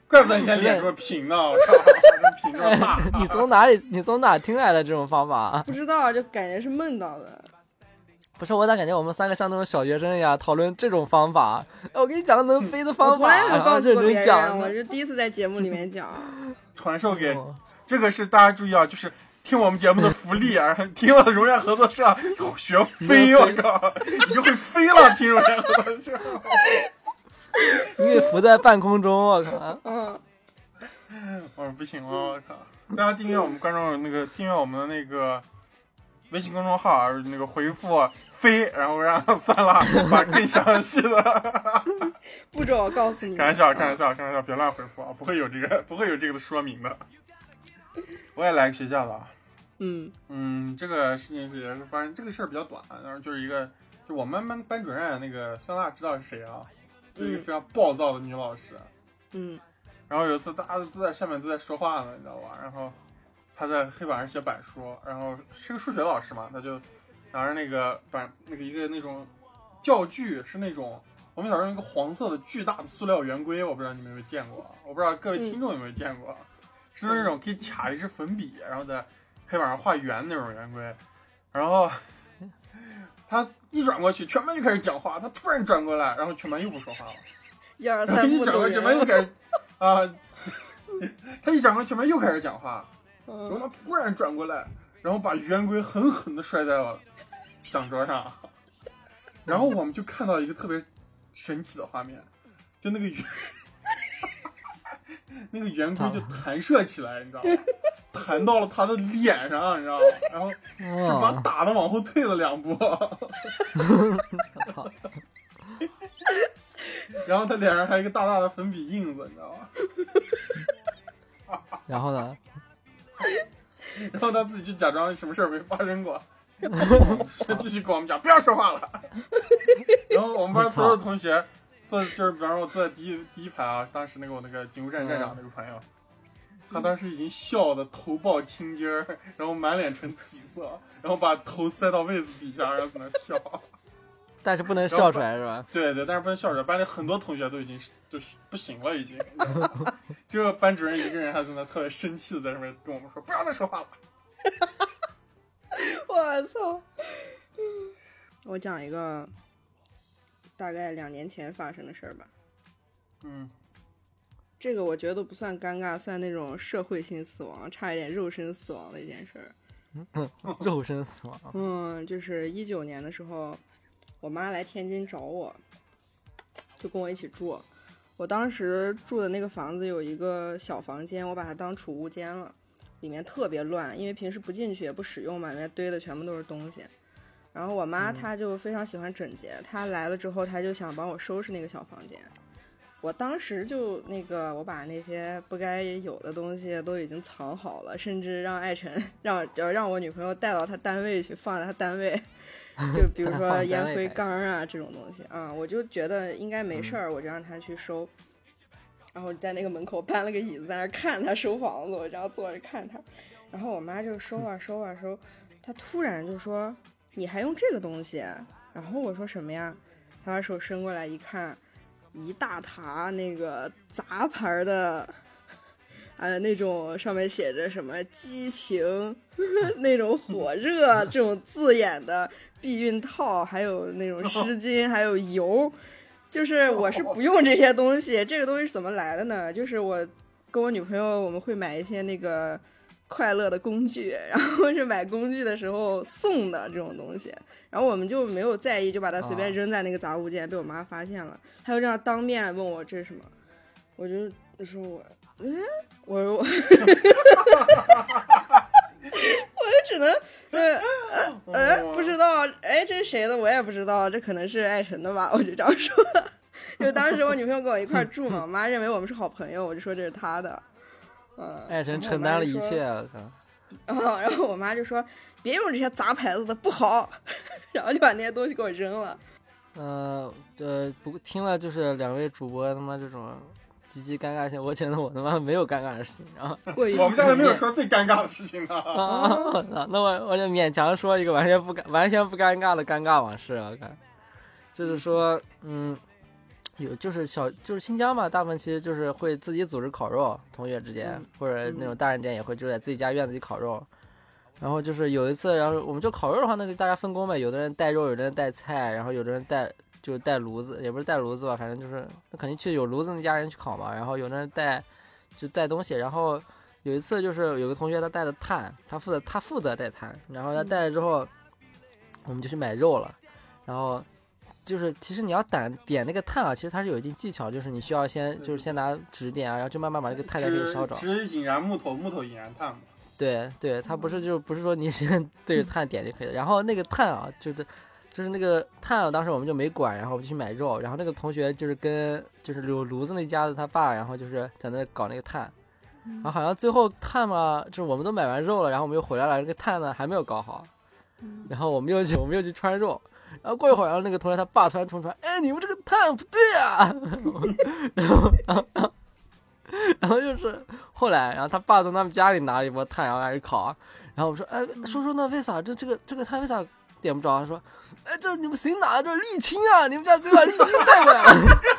[SPEAKER 1] 怪不得你现在脸这么平呢，我操，这平这么大。
[SPEAKER 2] 你从哪里你从哪听来的这种方法？
[SPEAKER 3] 不知道，就感觉是梦到的。
[SPEAKER 2] 不是，我咋感觉我们三个像那种小学生一样讨论这种方法？我跟你讲个能飞的方法，
[SPEAKER 3] 我从来没有告诉过别人，
[SPEAKER 2] 讲
[SPEAKER 3] 我是第一次在节目里面讲。
[SPEAKER 1] 传授给，这个是大家注意啊，就是听我们节目的福利啊，听了荣耀合作社学飞，我靠，你就会飞了，听荣耀合作社。
[SPEAKER 2] 你给浮在半空中，我靠！
[SPEAKER 3] 嗯，
[SPEAKER 1] 我说不行了，我靠！大家订阅我们观众那个订阅我们的那个微信公众号，那个回复飞，然后让酸辣把更详细的
[SPEAKER 3] 步骤告诉你。
[SPEAKER 1] 开玩笑，开玩笑，开玩笑，别乱回复啊！不会有这个，不会有这个的说明的。我也来个学校的啊。
[SPEAKER 3] 嗯
[SPEAKER 1] 嗯，这个事情是也是发现这个事儿比较短，然后就是一个，就我们班班主任那个酸辣知道是谁啊？就是一个非常暴躁的女老师。
[SPEAKER 3] 嗯。
[SPEAKER 1] 然后有一次大家都在下面都在说话呢，你知道吧？然后他在黑板上写板书，然后是个数学老师嘛，他就拿着那个板那个一个那种教具，是那种我们小时候一个黄色的巨大的塑料圆规，我不知道你们有没有见过，我不知道各位听众有没有见过，嗯、是那种可以卡一支粉笔，然后在黑板上画圆那种圆规，然后他一转过去，全班就开始讲话，他突然转过来，然后全班又不说话了。
[SPEAKER 3] 一二三，
[SPEAKER 1] 一转过去，全班又开始啊、呃，他一转过去，全班又开始讲话。然后他突然转过来，然后把圆规狠狠地摔在了讲桌上，然后我们就看到一个特别神奇的画面，就那个圆那个圆规就弹射起来，你知道吗？弹到了他的脸上，你知道吗？然后就把他打的往后退了两步。然后他脸上还有一个大大的粉笔印子，你知道
[SPEAKER 2] 吗？然后呢？
[SPEAKER 1] 然后他自己就假装什么事儿没发生过，他继续跟我们讲不要说话了。然后我们班所有的同学坐，就是比方说我坐在第一第一排啊，当时那个我那个警务站站长那个朋友，他当时已经笑得头爆青筋儿，然后满脸呈紫色，然后把头塞到位子底下，然后在那笑。
[SPEAKER 2] 但是不能笑出来是吧？
[SPEAKER 1] 对对，但是不能笑出来。班里很多同学都已经就是不行了，已经。只有班主任一个人还在那特别生气的在那边跟我们说：“不要再说话了。”
[SPEAKER 3] 我操！我讲一个大概两年前发生的事儿吧。
[SPEAKER 1] 嗯，
[SPEAKER 3] 这个我觉得都不算尴尬，算那种社会性死亡，差一点肉身死亡的一件事儿。
[SPEAKER 2] 嗯，肉身死亡。
[SPEAKER 3] 嗯，就是一九年的时候。我妈来天津找我，就跟我一起住。我当时住的那个房子有一个小房间，我把它当储物间了，里面特别乱，因为平时不进去也不使用嘛，里面堆的全部都是东西。然后我妈她就非常喜欢整洁，她来了之后，她就想帮我收拾那个小房间。我当时就那个，我把那些不该有的东西都已经藏好了，甚至让艾辰让让我女朋友带到她单位去，放在她单位。就比如说烟灰缸啊这种东西啊，我就觉得应该没事儿，我就让他去收。然后在那个门口搬了个椅子，在那看他收房子，我这样坐着看他。然后我妈就收啊收啊收，她突然就说：“你还用这个东西？”然后我说：“什么呀？”她把手伸过来一看，一大沓那个杂牌的。呃，那种上面写着什么激情那种火热这种字眼的避孕套，还有那种湿巾，还有油，就是我是不用这些东西。这个东西是怎么来的呢？就是我跟我女朋友我们会买一些那个快乐的工具，然后是买工具的时候送的这种东西，然后我们就没有在意，就把它随便扔在那个杂物间，被我妈发现了，她就这样当面问我这是什么，我就说我嗯。我我，我就只能，呃呃呃，不知道，哎，这是谁的？我也不知道，这可能是艾辰的吧？我就这样说。就当时我女朋友跟我一块住嘛，我妈认为我们是好朋友，我就说这是她的。嗯，
[SPEAKER 2] 艾辰承担了一切，我靠。
[SPEAKER 3] 啊，然后我妈就说：“别用这些杂牌子的，不好。”然后就把那些东西给我扔了。
[SPEAKER 2] 呃呃，不过听了就是两位主播他妈这种。极其尴尬性，我觉得我他妈没有尴尬的事情，然后
[SPEAKER 1] 我们刚才没有说最尴尬的事情呢。
[SPEAKER 2] 啊，那我我就勉强说一个完全不完全不尴尬的尴尬往事啊，看，就是说，嗯， 有就是小就是新疆嘛，大部分其实就是会自己组织烤肉，同学之间、嗯、或者那种大人之间也会就在自己家院子里烤肉。然后就是有一次，然后我们就烤肉的话，那个大家分工呗，有的人带肉，有的人带菜，然后有的人带就带炉子，也不是带炉子吧，反正就是那肯定去有炉子那家人去烤嘛。然后有的人带就带东西，然后有一次就是有个同学他带的炭，他负责他负责带炭，然后他带了之后，我们就去买肉了，然后。就是其实你要点点那个炭啊，其实它是有一定技巧，就是你需要先就是先拿纸点啊，然后就慢慢把这个炭才可以烧着。
[SPEAKER 1] 纸引燃木头，木头引燃炭嘛。
[SPEAKER 2] 对对，它不是就不是说你先对着炭点就可以了。然后那个炭啊，就是就是那个炭啊，当时我们就没管，然后我们就去买肉，然后那个同学就是跟就是有炉子那家子他爸，然后就是在那搞那个炭，然后好像最后炭嘛，就是我们都买完肉了，然后我们又回来了，这个炭呢还没有搞好，然后我们又去我们又去穿肉。然后过一会儿，然后那个同学他爸突然冲出来，哎，你们这个炭不对啊！然后，然后，然后就是后来，然后他爸从他们家里拿了一波炭，然后开始烤。然后我说，哎，叔叔，那为啥这这个这个炭为啥点不着？他说，哎，这你们谁拿的？这沥青啊！你们家谁把沥青带过来了？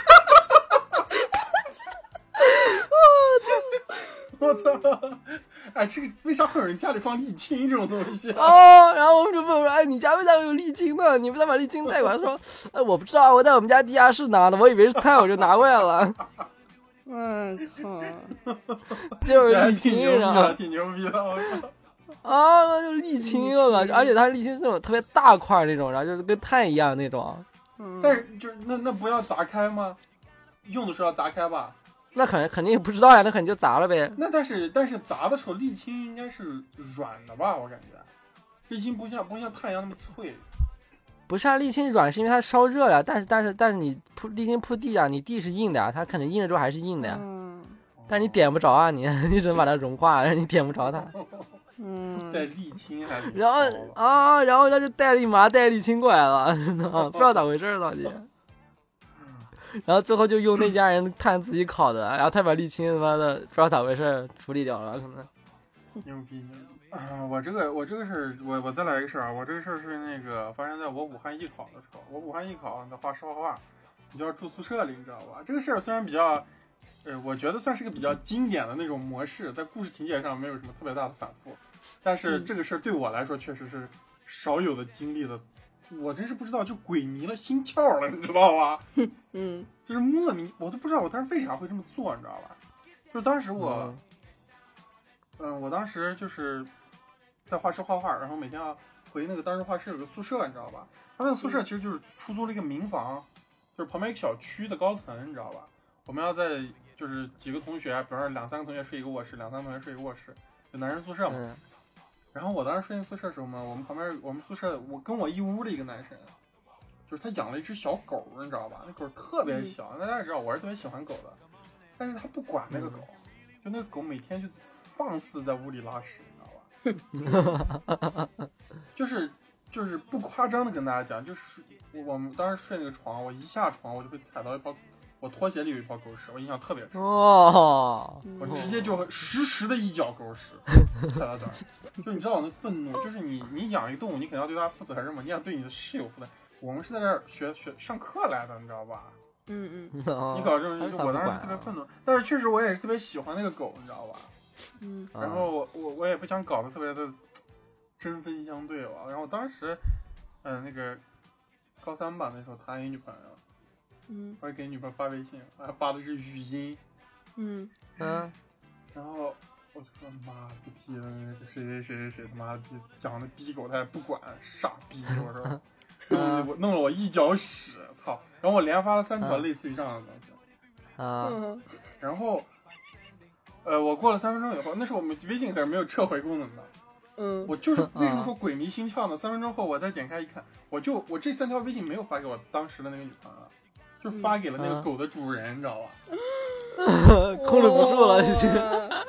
[SPEAKER 1] 我操！哎，这个为啥会有人家里放沥青这种东西、啊？
[SPEAKER 2] 哦，然后我们就问我说：“哎，你家为啥有沥青呢？你为啥把沥青带过来？”他说：“哎，我不知道，我在我们家地下室拿的，我以为是炭，我就拿过来了。”
[SPEAKER 3] 我靠！
[SPEAKER 2] 就是沥青
[SPEAKER 1] 啊，挺牛逼的！我
[SPEAKER 2] 靠！啊，就是沥青，我靠！而且它沥青是那种特别大块那种，然后就是跟炭一样那种。
[SPEAKER 1] 嗯。但是就是那那不要砸开吗？用的时候要砸开吧？
[SPEAKER 2] 那肯定肯定也不知道呀，那肯定就砸了呗。
[SPEAKER 1] 那但是但是砸的时候，沥青应该是软的吧？我感觉，沥青不像不像炭一样那么脆。
[SPEAKER 2] 不是啊，沥青软是因为它烧热了，但是但是但是你铺沥青铺地啊，你地是硬的啊，它可能硬了之后还是硬的呀。嗯。但是你点不着啊，你你只能把它融化，但是你点不着它。
[SPEAKER 3] 嗯。
[SPEAKER 1] 带沥青还是。
[SPEAKER 2] 然后啊，然后他就带了一麻带沥青过来了，不知道咋回事到底。然后最后就用那家人炭自己烤的，然后他把沥青他妈的不知道咋回事处理掉了，可能。
[SPEAKER 1] 牛逼牛逼啊！我这个我这个事儿，我我再来一个事儿啊！我这个事儿是那个发生在我武汉艺考的时候。我武汉艺考，你的画实画画，你就要住宿舍里，你知道吧？这个事儿虽然比较，呃，我觉得算是个比较经典的那种模式，在故事情节上没有什么特别大的反复，但是这个事儿对我来说确实是少有的经历的。我真是不知道，就鬼迷了心窍了，你知道吧？
[SPEAKER 3] 嗯，
[SPEAKER 1] 就是莫名，我都不知道我当时为啥会这么做，你知道吧？就是当时我，嗯、呃，我当时就是在画室画画，然后每天要回那个当时画室有个宿舍，你知道吧？他那个宿舍其实就是出租了一个民房，就是旁边一个小区的高层，你知道吧？我们要在就是几个同学，比方说两三个同学睡一个卧室，两三个同学睡一个卧室，就男生宿舍嘛。嗯，然后我当时睡进宿舍的时候嘛，我们旁边我们宿舍我跟我一屋的一个男生，就是他养了一只小狗，你知道吧？那狗特别小，那大家知道我是特别喜欢狗的，但是他不管那个狗，就那个狗每天就放肆在屋里拉屎，你知道吧？就是就是不夸张的跟大家讲，就是我们当时睡那个床，我一下床我就会踩到一泡。我拖鞋里有一泡狗屎，我印象特别深。
[SPEAKER 2] 哦，
[SPEAKER 1] 我直接就实时的一脚狗屎踩到这儿，就你知道我那愤怒，就是你你养一个动物，你肯定要对它负责任嘛，你要对你的室友负责。我们是在这儿学学上课来的，你知道吧？
[SPEAKER 3] 嗯嗯。
[SPEAKER 1] 你搞这种，就是我当时特别愤怒，但是确实我也是特别喜欢那个狗，你知道吧？
[SPEAKER 3] 嗯。
[SPEAKER 1] 然后我我我也不想搞得特别的针锋相对吧。然后当时，嗯、呃，那个高三吧，那时候谈一女朋友。
[SPEAKER 3] 嗯，
[SPEAKER 1] 我给女朋友发微信，还发的是语音，
[SPEAKER 3] 嗯
[SPEAKER 2] 嗯，
[SPEAKER 1] 然后我就说妈的逼的那个谁谁谁谁谁他妈的讲的逼狗他也不管，傻逼！我说，弄我弄了我一脚屎，操！然后我连发了三条类似于这样的东西，
[SPEAKER 2] 啊，
[SPEAKER 3] 嗯，
[SPEAKER 1] 然后，呃，我过了三分钟以后，那时候我们微信可是没有撤回功能的。
[SPEAKER 3] 嗯，
[SPEAKER 1] 我就是为什么说鬼迷心窍呢？三分钟后我再点开一看，我就我这三条微信没有发给我当时的那个女朋友。就发给了那个狗的主人，嗯、你知道吧？
[SPEAKER 2] 控制不住了，已经。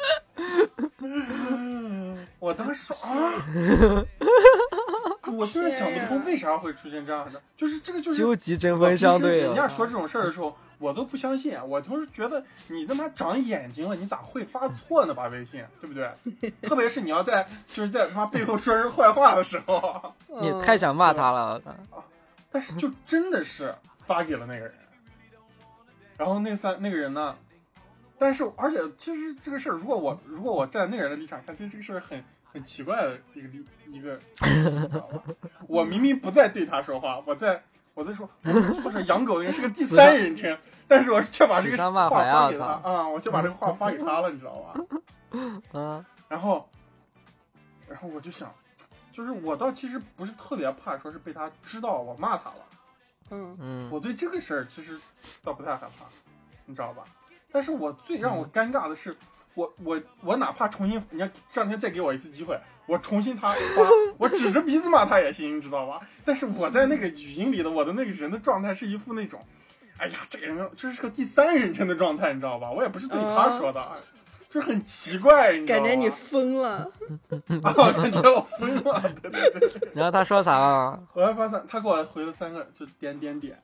[SPEAKER 1] 我当时说啊，我现在想不通为啥会出现这样的，就是这个就是
[SPEAKER 2] 究极针锋相对。
[SPEAKER 1] 人家说这种事儿的时候，我都不相信，我就是觉得你他妈长眼睛了，你咋会发错呢？把微信，对不对？特别是你要在就是在他妈背后说人坏话的时候，
[SPEAKER 2] 你太想骂他了，我操！
[SPEAKER 1] 但是就真的是发给了那个人。 然后那三那个人呢，但是而且其实这个事儿，如果我如果我站在那个人的立场看，其实这个事儿很很奇怪的一个一个，我明明不在对他说话，我在我在说我说养狗的人是个第三人称，但是我却把这个话发给他啊，我就把这个话发给他了，你知道吧？
[SPEAKER 2] 嗯，
[SPEAKER 1] 然后然后我就想，就是我倒其实不是特别怕说是被他知道我骂他了，
[SPEAKER 3] 嗯
[SPEAKER 2] 嗯，
[SPEAKER 1] 我对这个事儿其实倒不太害怕，你知道吧？但是我最让我尴尬的是，我我我哪怕重新，你看这两天再给我一次机会，我重新他发，我指着鼻子骂他也行，你知道吧？但是我在那个语音里的我的那个人的状态是一副那种，哎呀，这个人这是个第三人称的状态，你知道吧？我也不是对他说的，哦、就是很奇怪，你知道吧？
[SPEAKER 3] 感觉你疯了，
[SPEAKER 1] 啊，感觉我疯了，对对对。
[SPEAKER 2] 然后他说啥啊？
[SPEAKER 1] 后来发现他给我回了三个，就点点点。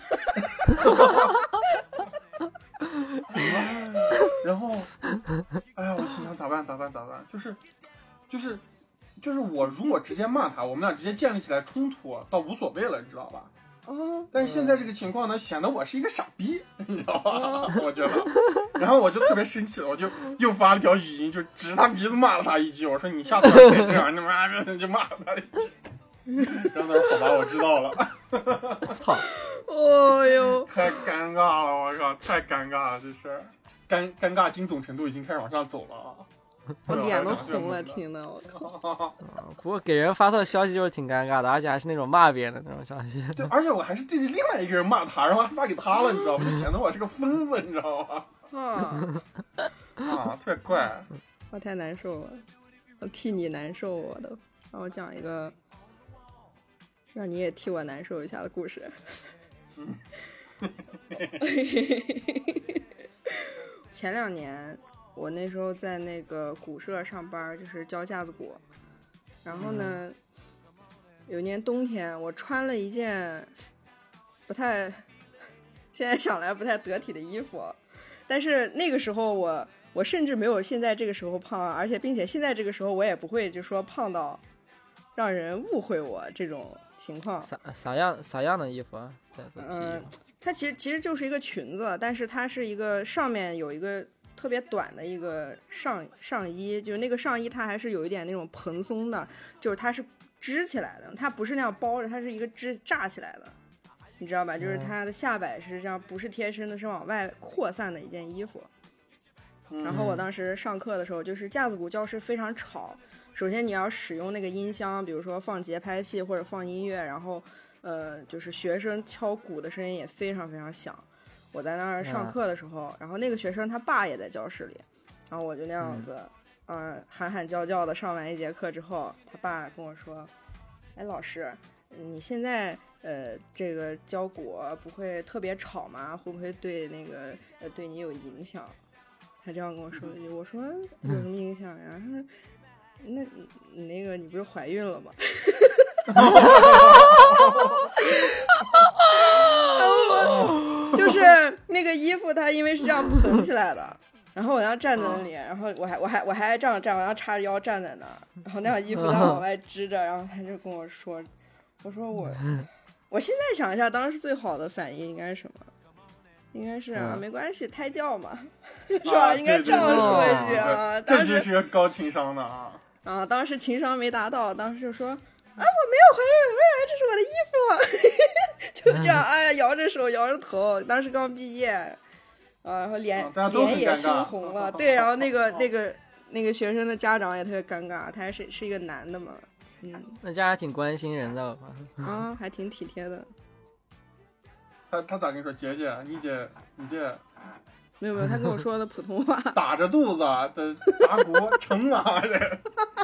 [SPEAKER 1] 然后，哎呀，我心想咋办咋办咋办？就是，就是，就是我如果直接骂他，我们俩直接建立起来冲突，倒无所谓了，你知道吧？
[SPEAKER 3] 哦。
[SPEAKER 1] 但是现在这个情况呢，显得我是一个傻逼，你知道吧？我觉得。然后我就特别生气，我就又发了条语音，就指着他鼻子骂了他一句，我说你下次再这样，你妈的就骂了他一句。然后他说好吧，我知道了。
[SPEAKER 2] 操！
[SPEAKER 3] 哦呦，
[SPEAKER 1] 太尴尬了，我靠，太尴尬了，这事儿，尴尴尬惊悚程度已经开始往上走了啊！
[SPEAKER 3] 我脸都红了，听的我靠。
[SPEAKER 2] 不过给人发错消息就是挺尴尬的，而且还是那种骂别人的那种消息。
[SPEAKER 1] 对，而且我还是对着另外一个人骂他，然后还发给他了，你知道吗？就显得我是个疯子，你知道吗？
[SPEAKER 3] 啊
[SPEAKER 1] 啊，特别怪。
[SPEAKER 3] 我太难受了，我替你难受，我都让我讲一个。让你也替我难受一下的故事。嗯、前两年我那时候在那个鼓社上班，就是教架子鼓。然后呢，嗯、有一年冬天，我穿了一件不太，现在想来不太得体的衣服，但是那个时候我我甚至没有现在这个时候胖，而且并且现在这个时候我也不会就说胖到让人误会我这种。情况
[SPEAKER 2] 啥啥样啥样的衣服啊？
[SPEAKER 3] 嗯，它其实其实就是一个裙子，但是它是一个上面有一个特别短的一个上上衣，就是那个上衣它还是有一点那种蓬松的，就是它是支起来的，它不是那样包着，它是一个支炸起来的，你知道吧？就是它的下摆是这样，不是贴身的，是往外扩散的一件衣服。然后我当时上课的时候，就是架子鼓教室非常吵。首先你要使用那个音箱，比如说放节拍器或者放音乐，然后呃就是学生敲鼓的声音也非常非常响。我在那儿上课的时候、嗯、然后那个学生他爸也在教室里，然后我就那样子嗯、呃、喊喊叫叫的上完一节课之后，他爸跟我说，哎老师你现在呃这个教鼓不会特别吵吗？会不会对那个呃对你有影响？他这样跟我说一句，我说有什么影响呀？他说那你那个你不是怀孕了吗？就是那个衣服它因为是这样蓬起来的，然后我要站在那里，然后我还我还我还这样站，我要叉着腰站在那儿，然后那样衣服它往外支着，然后他就跟我说，我说我我现在想一下当时最好的反应应该是什么？应该是啊、嗯，没关系，胎教嘛，是吧？
[SPEAKER 1] 啊、
[SPEAKER 3] 应该这样说一句啊。
[SPEAKER 1] 这就是个高情商的啊。
[SPEAKER 3] 啊，当时情商没达到，当时就说啊，我没有怀孕，我这是我的衣服，就这样，哎呀，摇着手，摇着头。当时刚毕业，啊，然后脸、
[SPEAKER 1] 啊、
[SPEAKER 3] 脸也羞红了，对，然后那个那个那个学生的家长也特别尴尬，他还是是一个男的嘛，嗯，
[SPEAKER 2] 那家还挺关心人的吧？
[SPEAKER 3] 啊，还挺体贴的。
[SPEAKER 1] 他他咋跟你说？姐姐，你姐你姐。
[SPEAKER 3] 没有没有，他跟我说的普通话。
[SPEAKER 1] 打着肚子的打鼓成啊这，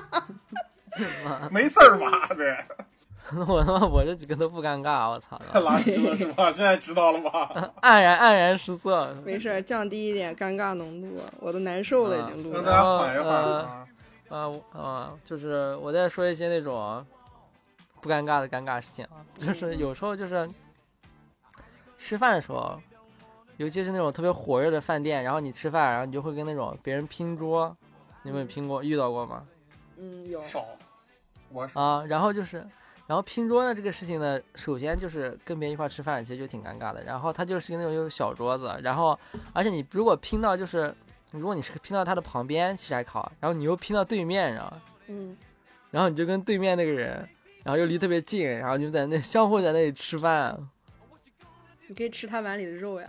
[SPEAKER 1] 没事儿吧？对。
[SPEAKER 2] 我他妈我这几个都不尴尬，我操！
[SPEAKER 1] 太垃圾了是吧？现在知道了吧？
[SPEAKER 2] 黯然黯然失色。
[SPEAKER 3] 没事，降低一点尴尬浓度，我都难受了，已经录了。
[SPEAKER 1] 让大家缓一缓
[SPEAKER 2] 啊啊啊！就是我在说一些那种不尴尬的尴尬事情啊，就是有时候就是吃饭的时候。尤其是那种特别火热的饭店，然后你吃饭，然后你就会跟那种别人拼桌，你有没有拼过？遇到过吗？
[SPEAKER 3] 嗯，有。
[SPEAKER 1] 少，我少
[SPEAKER 2] 啊。然后就是，然然后拼桌呢这个事情呢，首先就是跟别人一块吃饭，其实就挺尴尬的。然后它就是那种有小桌子，然后而且你如果拼到就是，如果你是拼到他的旁边，其实还好，然后你又拼到对面上，
[SPEAKER 3] 嗯，
[SPEAKER 2] 然后你就跟对面那个人，然后又离特别近，然后就在那相互在那里吃饭。
[SPEAKER 3] 你可以吃他碗里的肉呀，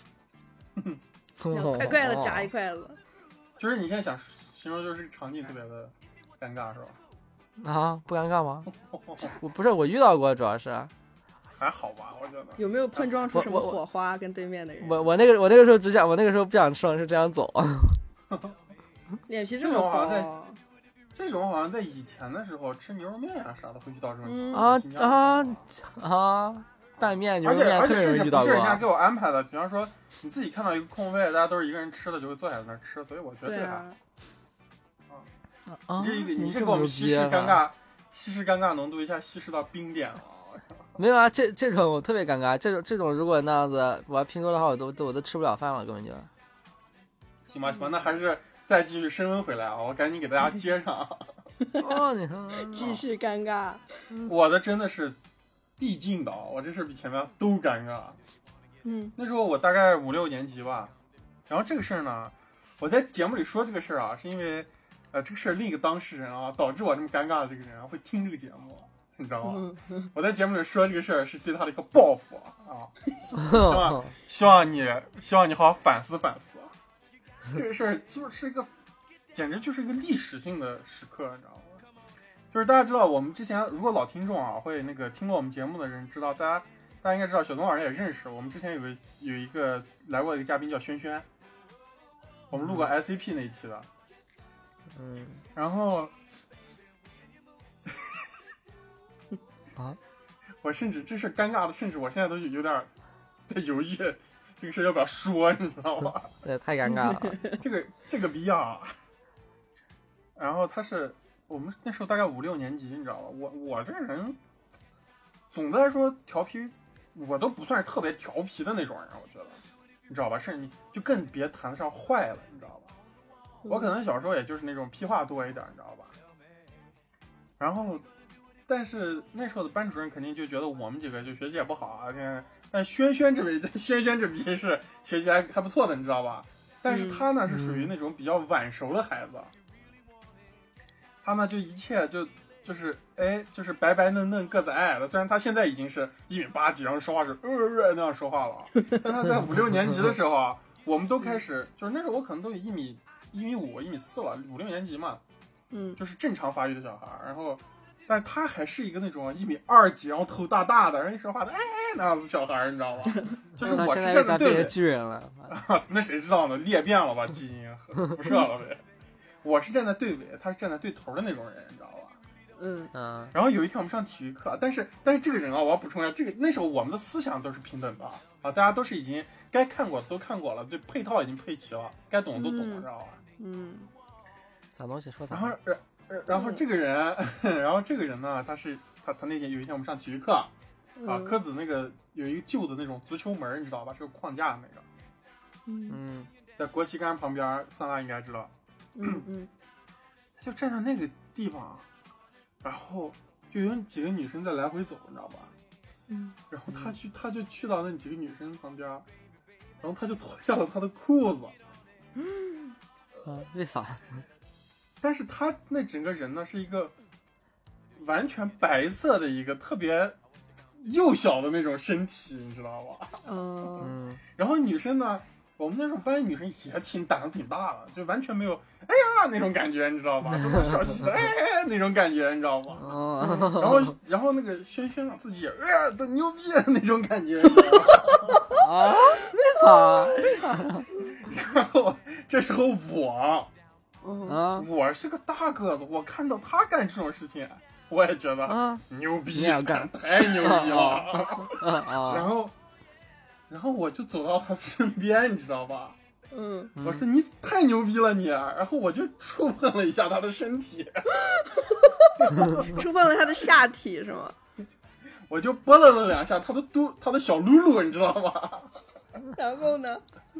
[SPEAKER 3] 快快的夹一筷子。
[SPEAKER 1] 就是你现在想形容就是场景特别的尴尬是吧？
[SPEAKER 2] 啊，不尴尬吗？我不是我遇到过，主要是
[SPEAKER 1] 还好吧，我觉得。
[SPEAKER 3] 有没有碰撞出什么火花？跟对面的人？
[SPEAKER 2] 我我那个我那个时候只想，我那个时候不想吃，是这样走。
[SPEAKER 3] 脸皮这么薄。
[SPEAKER 1] 这种好像在以前的时候吃牛肉面啊啥的会遇到这种情
[SPEAKER 2] 况、嗯、啊啊啊！拌面牛肉面特别容易遇到过。而且而且甚至不是人
[SPEAKER 1] 家给我安排的，比方说你自己看到一个空位，大家都是一个人吃的，就会坐下在那儿吃，所以我觉得这个。
[SPEAKER 2] 啊！
[SPEAKER 1] 你这一个，你这给我们稀释尴尬，稀释尴尬浓度一下稀释到冰点了。
[SPEAKER 2] 没有啊，这这种我特别尴尬，这种这种如果那样子我要拼桌的话，我都我都吃不了饭了，根本就。
[SPEAKER 1] 行吧行吧，那还是再继续升温回来啊！我赶紧给大家接上。
[SPEAKER 2] 哦，你看，
[SPEAKER 3] 继续尴尬。
[SPEAKER 1] 我的真的是递进的，我这事比前面都尴尬。
[SPEAKER 3] 嗯，
[SPEAKER 1] 那时候我大概五六年级吧，然后这个事儿呢，我在节目里说这个事儿啊，是因为。呃，这个事儿另一个当事人啊，导致我这么尴尬的这个人啊，会听这个节目，你知道吗？嗯、我在节目里说这个事儿是对他的一个报复啊，希望希望你希望你好好反思反思。这个事儿就是一个，简直就是一个历史性的时刻，你知道吗？就是大家知道，我们之前如果老听众啊，会那个听过我们节目的人知道，大家大家应该知道，小东老师也认识。我们之前有个有一个来过的一个嘉宾叫轩轩，我们录过 S C P 那一期的。
[SPEAKER 2] 嗯，
[SPEAKER 1] 然后
[SPEAKER 2] 啊，
[SPEAKER 1] 我甚至这事尴尬的，甚至我现在都有点在犹豫，这个事要不要说，你知道吗？
[SPEAKER 2] 对，太尴尬了。
[SPEAKER 1] 这个这个逼啊！然后他是我们那时候大概五六年级，你知道吧？我我这人总的来说调皮，我都不算是特别调皮的那种人，我觉得，你知道吧？甚至你就更别谈得上坏了，你知道吧？我可能小时候也就是那种屁话多一点，你知道吧？然后，但是那时候的班主任肯定就觉得我们几个就学习也不好啊。但轩轩这位轩轩这逼是学习还还不错的，你知道吧？但是他呢是属于那种比较晚熟的孩子，他呢就一切就就是哎就是白白嫩嫩个子矮矮的。虽然他现在已经是一米八几，然后说话是呃呃那样说话了，但他在五六年级的时候啊，我们都开始就是那时候我可能都有一米。一米五、一米四了，五六年级嘛，
[SPEAKER 3] 嗯，
[SPEAKER 1] 就是正常发育的小孩。然后，但是他还是一个那种一米二几，然后头大大的，然后一说话的哎那样子小孩，你知道吗？就是我是站在对面
[SPEAKER 2] 巨人了，
[SPEAKER 1] 那谁知道呢？裂变了吧，基因辐射了呗。我是站在队尾，他是站在对头的那种人，你知道吧？
[SPEAKER 3] 嗯
[SPEAKER 2] 嗯。
[SPEAKER 1] 然后有一天我们上体育课，但是但是这个人啊，我要补充一下，这个那时候我们的思想都是平等的啊，大家都是已经该看过的都看过了，对配套已经配齐了，该懂的都懂了，
[SPEAKER 3] 嗯、
[SPEAKER 1] 知道吧？
[SPEAKER 3] 嗯，
[SPEAKER 2] 啥东西说啥？
[SPEAKER 1] 然后，然然后这个人，嗯、然后这个人呢，他是他他那天有一天我们上体育课，啊，
[SPEAKER 3] 嗯、
[SPEAKER 1] 科子那个有一个旧的那种足球门，你知道吧？是个框架的那个，
[SPEAKER 3] 嗯，
[SPEAKER 1] 在国旗杆旁边，酸辣应该知道，
[SPEAKER 3] 嗯嗯，
[SPEAKER 1] 就站在那个地方，然后就有几个女生在来回走，你知道吧？
[SPEAKER 3] 嗯，
[SPEAKER 1] 然后他去，他就去到那几个女生旁边，然后他就脱下了他的裤子。
[SPEAKER 3] 嗯，
[SPEAKER 2] 啊，为啥？
[SPEAKER 1] 但是他那整个人呢，是一个完全白色的一个特别幼小的那种身体，你知道吧？
[SPEAKER 3] 嗯。
[SPEAKER 1] 然后女生呢，我们那时候班女生也挺胆子挺大的，就完全没有哎呀那种感觉，你知道吧？都是小气的哎那种感觉，你知道吧？
[SPEAKER 2] 嗯。
[SPEAKER 1] 然后然后那个轩轩啊自己也呃都牛逼的那种感觉，你知道吧？
[SPEAKER 2] 啊？为啥？为啥？
[SPEAKER 1] 然后这时候我，
[SPEAKER 2] 嗯，
[SPEAKER 1] 我是个大个子，我看到他干这种事情，我也觉得
[SPEAKER 2] 啊
[SPEAKER 1] 牛逼，
[SPEAKER 2] 干
[SPEAKER 1] 太牛逼了。
[SPEAKER 2] 啊啊！
[SPEAKER 1] 然后，然后我就走到他身边，你知道吧？
[SPEAKER 3] 嗯，
[SPEAKER 1] 我说你太牛逼了你，然后我就触碰了一下他的身体，
[SPEAKER 3] 触碰了他的下体是吗？
[SPEAKER 1] 我就拨了了两下他的嘟，他的小露露，你知道吗？
[SPEAKER 3] 然后呢？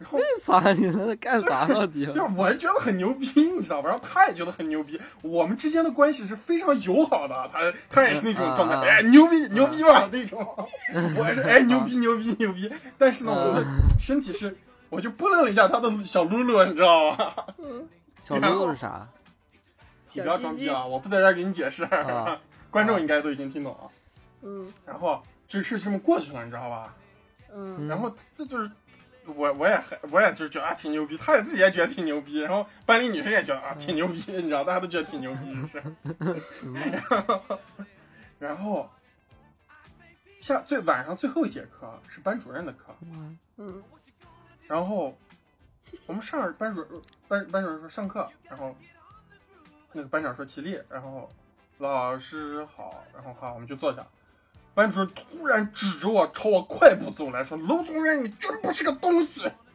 [SPEAKER 2] 为啥你在干啥到底？
[SPEAKER 1] 就是我觉得很牛逼，你知道吧？然后他也觉得很牛逼，我们之间的关系是非常友好的。他他也是那种状态，嗯、哎，牛逼牛逼吧、嗯、那种。我也是哎牛逼牛逼牛逼，但是呢，我的身体是，我就拨了一下他的小露露，你知道吗？
[SPEAKER 2] 小露露是啥？
[SPEAKER 1] 你不要装逼啊！我不在这儿给你解释，啊、观众应该都已经听懂了。
[SPEAKER 3] 嗯。
[SPEAKER 1] 然后这事这么过去了，你知道吧？
[SPEAKER 3] 嗯。
[SPEAKER 1] 然后这就是。我我也我也就觉得啊挺牛逼，他也自己也觉得挺牛逼，然后班里女生也觉得啊挺牛逼，你知道，大家都觉得挺牛逼，是。然后，然后下最晚上最后一节课是班主任的课，
[SPEAKER 3] 嗯，
[SPEAKER 1] 然后我们上班主班班主任说上课，然后那个班长说起立，然后老师好，然后好我们就坐下。班主任突然指着我朝我快步走来说：“娄宗元，你真不是个东西！”啊！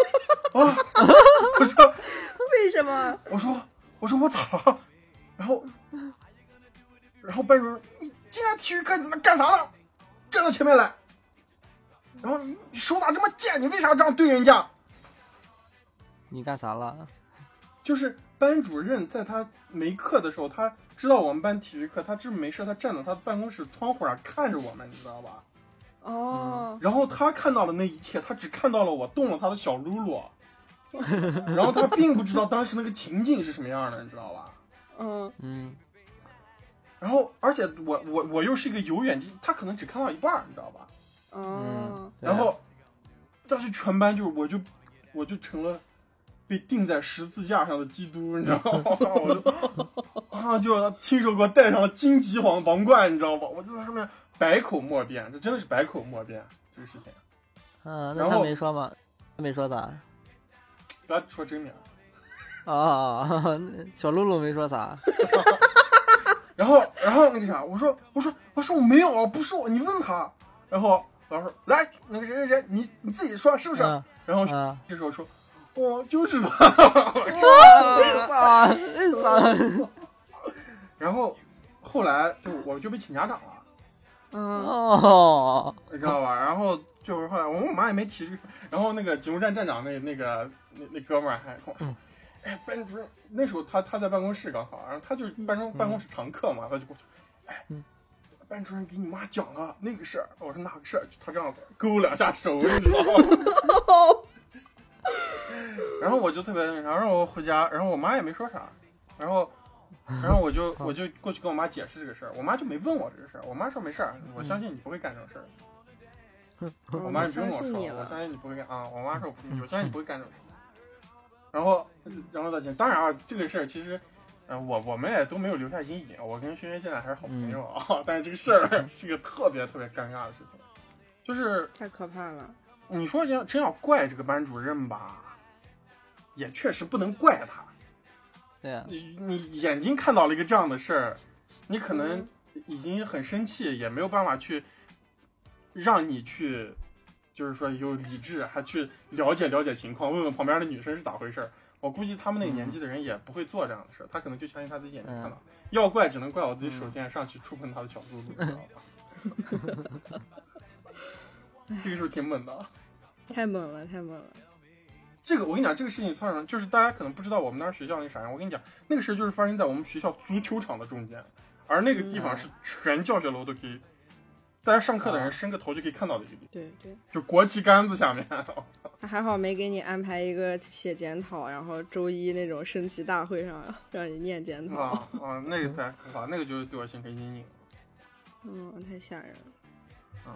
[SPEAKER 1] 我说
[SPEAKER 3] 为什么？
[SPEAKER 1] 我说我说我咋了？然后然后班主任，你今天体育课你在那干啥呢？站到前面来。然后你手咋这么贱？你为啥这样对人家？
[SPEAKER 2] 你干啥了？
[SPEAKER 1] 就是班主任在他没课的时候，他知道我们班体育课，他这没事，他站在他办公室窗户上看着我们，你知道吧？
[SPEAKER 3] 哦。
[SPEAKER 1] 然后他看到了那一切，他只看到了我动了他的小露露，然后他并不知道当时那个情景是什么样的，你知道吧？
[SPEAKER 3] 嗯
[SPEAKER 2] 嗯。
[SPEAKER 1] 然后，而且我我我又是一个有远近，他可能只看到一半，你知道吧？
[SPEAKER 3] 哦。
[SPEAKER 1] 然后，但是全班就我就我就成了。被钉在十字架上的基督，你知道吗？我就啊，就亲手给我戴上了荆棘皇王冠，你知道吗？我就在上面百口莫辩，这真的是百口莫辩这个事情。
[SPEAKER 2] 嗯，那他没说吗？他没说啥？
[SPEAKER 1] 不要说真名。
[SPEAKER 2] 哦，小露露没说啥。
[SPEAKER 1] 然后，然后那个啥，我说，我说，我说我没有，不是我，你问他。然后老师说，来，那个谁谁谁，你你自己说是不是？
[SPEAKER 2] 嗯、
[SPEAKER 1] 然后、
[SPEAKER 2] 嗯、
[SPEAKER 1] 这时候说。哦，就是他，
[SPEAKER 2] 为啥？为啥？
[SPEAKER 1] 然后后来就我就被请家长了，
[SPEAKER 3] 嗯
[SPEAKER 2] 哦，
[SPEAKER 1] 你知道吧？然后就是后来我我妈也没提这个，然后那个警务站站长那那个那那哥们儿还跟我说，哎，班主任那时候他他在办公室刚好，然后他就是班中办公室常客嘛，他就过去，哎，班主任给你妈讲了那个事儿，我说哪个事儿？他这样子勾我两下手，你知道吗？然后我就特别那啥，然后我回家，然后我妈也没说啥，然后，然后我就我就过去跟我妈解释这个事儿，我妈就没问我这个事儿，我妈说没事儿，我相信你不会干这种事儿。我妈也不用我说，我相信你不会干啊，我妈说我相信你不会干这种事儿。然后，然后再见，当然啊，这个事儿其实，呃，我我们也都没有留下阴影，我跟轩轩现在还是好朋友啊，嗯、但是这个事儿是个特别特别尴尬的事情，就是
[SPEAKER 3] 太可怕了。
[SPEAKER 1] 你说要真要怪这个班主任吧，也确实不能怪他。
[SPEAKER 2] 对啊，
[SPEAKER 1] 你你眼睛看到了一个这样的事儿，你可能已经很生气，也没有办法去让你去，就是说有理智，还去了解了解情况，问问旁边的女生是咋回事。我估计他们那个年纪的人也不会做这样的事，他可能就相信他自己眼睛看到。嗯、要怪只能怪我自己手贱上去触碰他的小肚子，你知道吧？这个是不是挺猛的？
[SPEAKER 3] 太猛了，太猛了！
[SPEAKER 1] 这个我跟你讲，这个事情操场就是大家可能不知道我们那儿学校那啥样。我跟你讲，那个事就是发生在我们学校足球场的中间，而那个地方是全教学楼都可以，大家上课的人伸个头就可以看到的一个地方。
[SPEAKER 3] 对对，
[SPEAKER 1] 就国旗杆子下面。
[SPEAKER 3] 他还好没给你安排一个写检讨，然后周一那种升旗大会上让你念检讨。
[SPEAKER 1] 啊啊，那个太可怕，那个就是对我形成阴影。
[SPEAKER 3] 嗯，太吓人了。
[SPEAKER 1] 啊。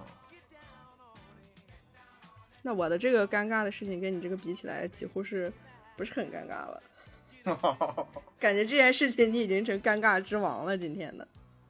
[SPEAKER 3] 那我的这个尴尬的事情跟你这个比起来，几乎是不是很尴尬了？感觉这件事情你已经成尴尬之王了。今天的，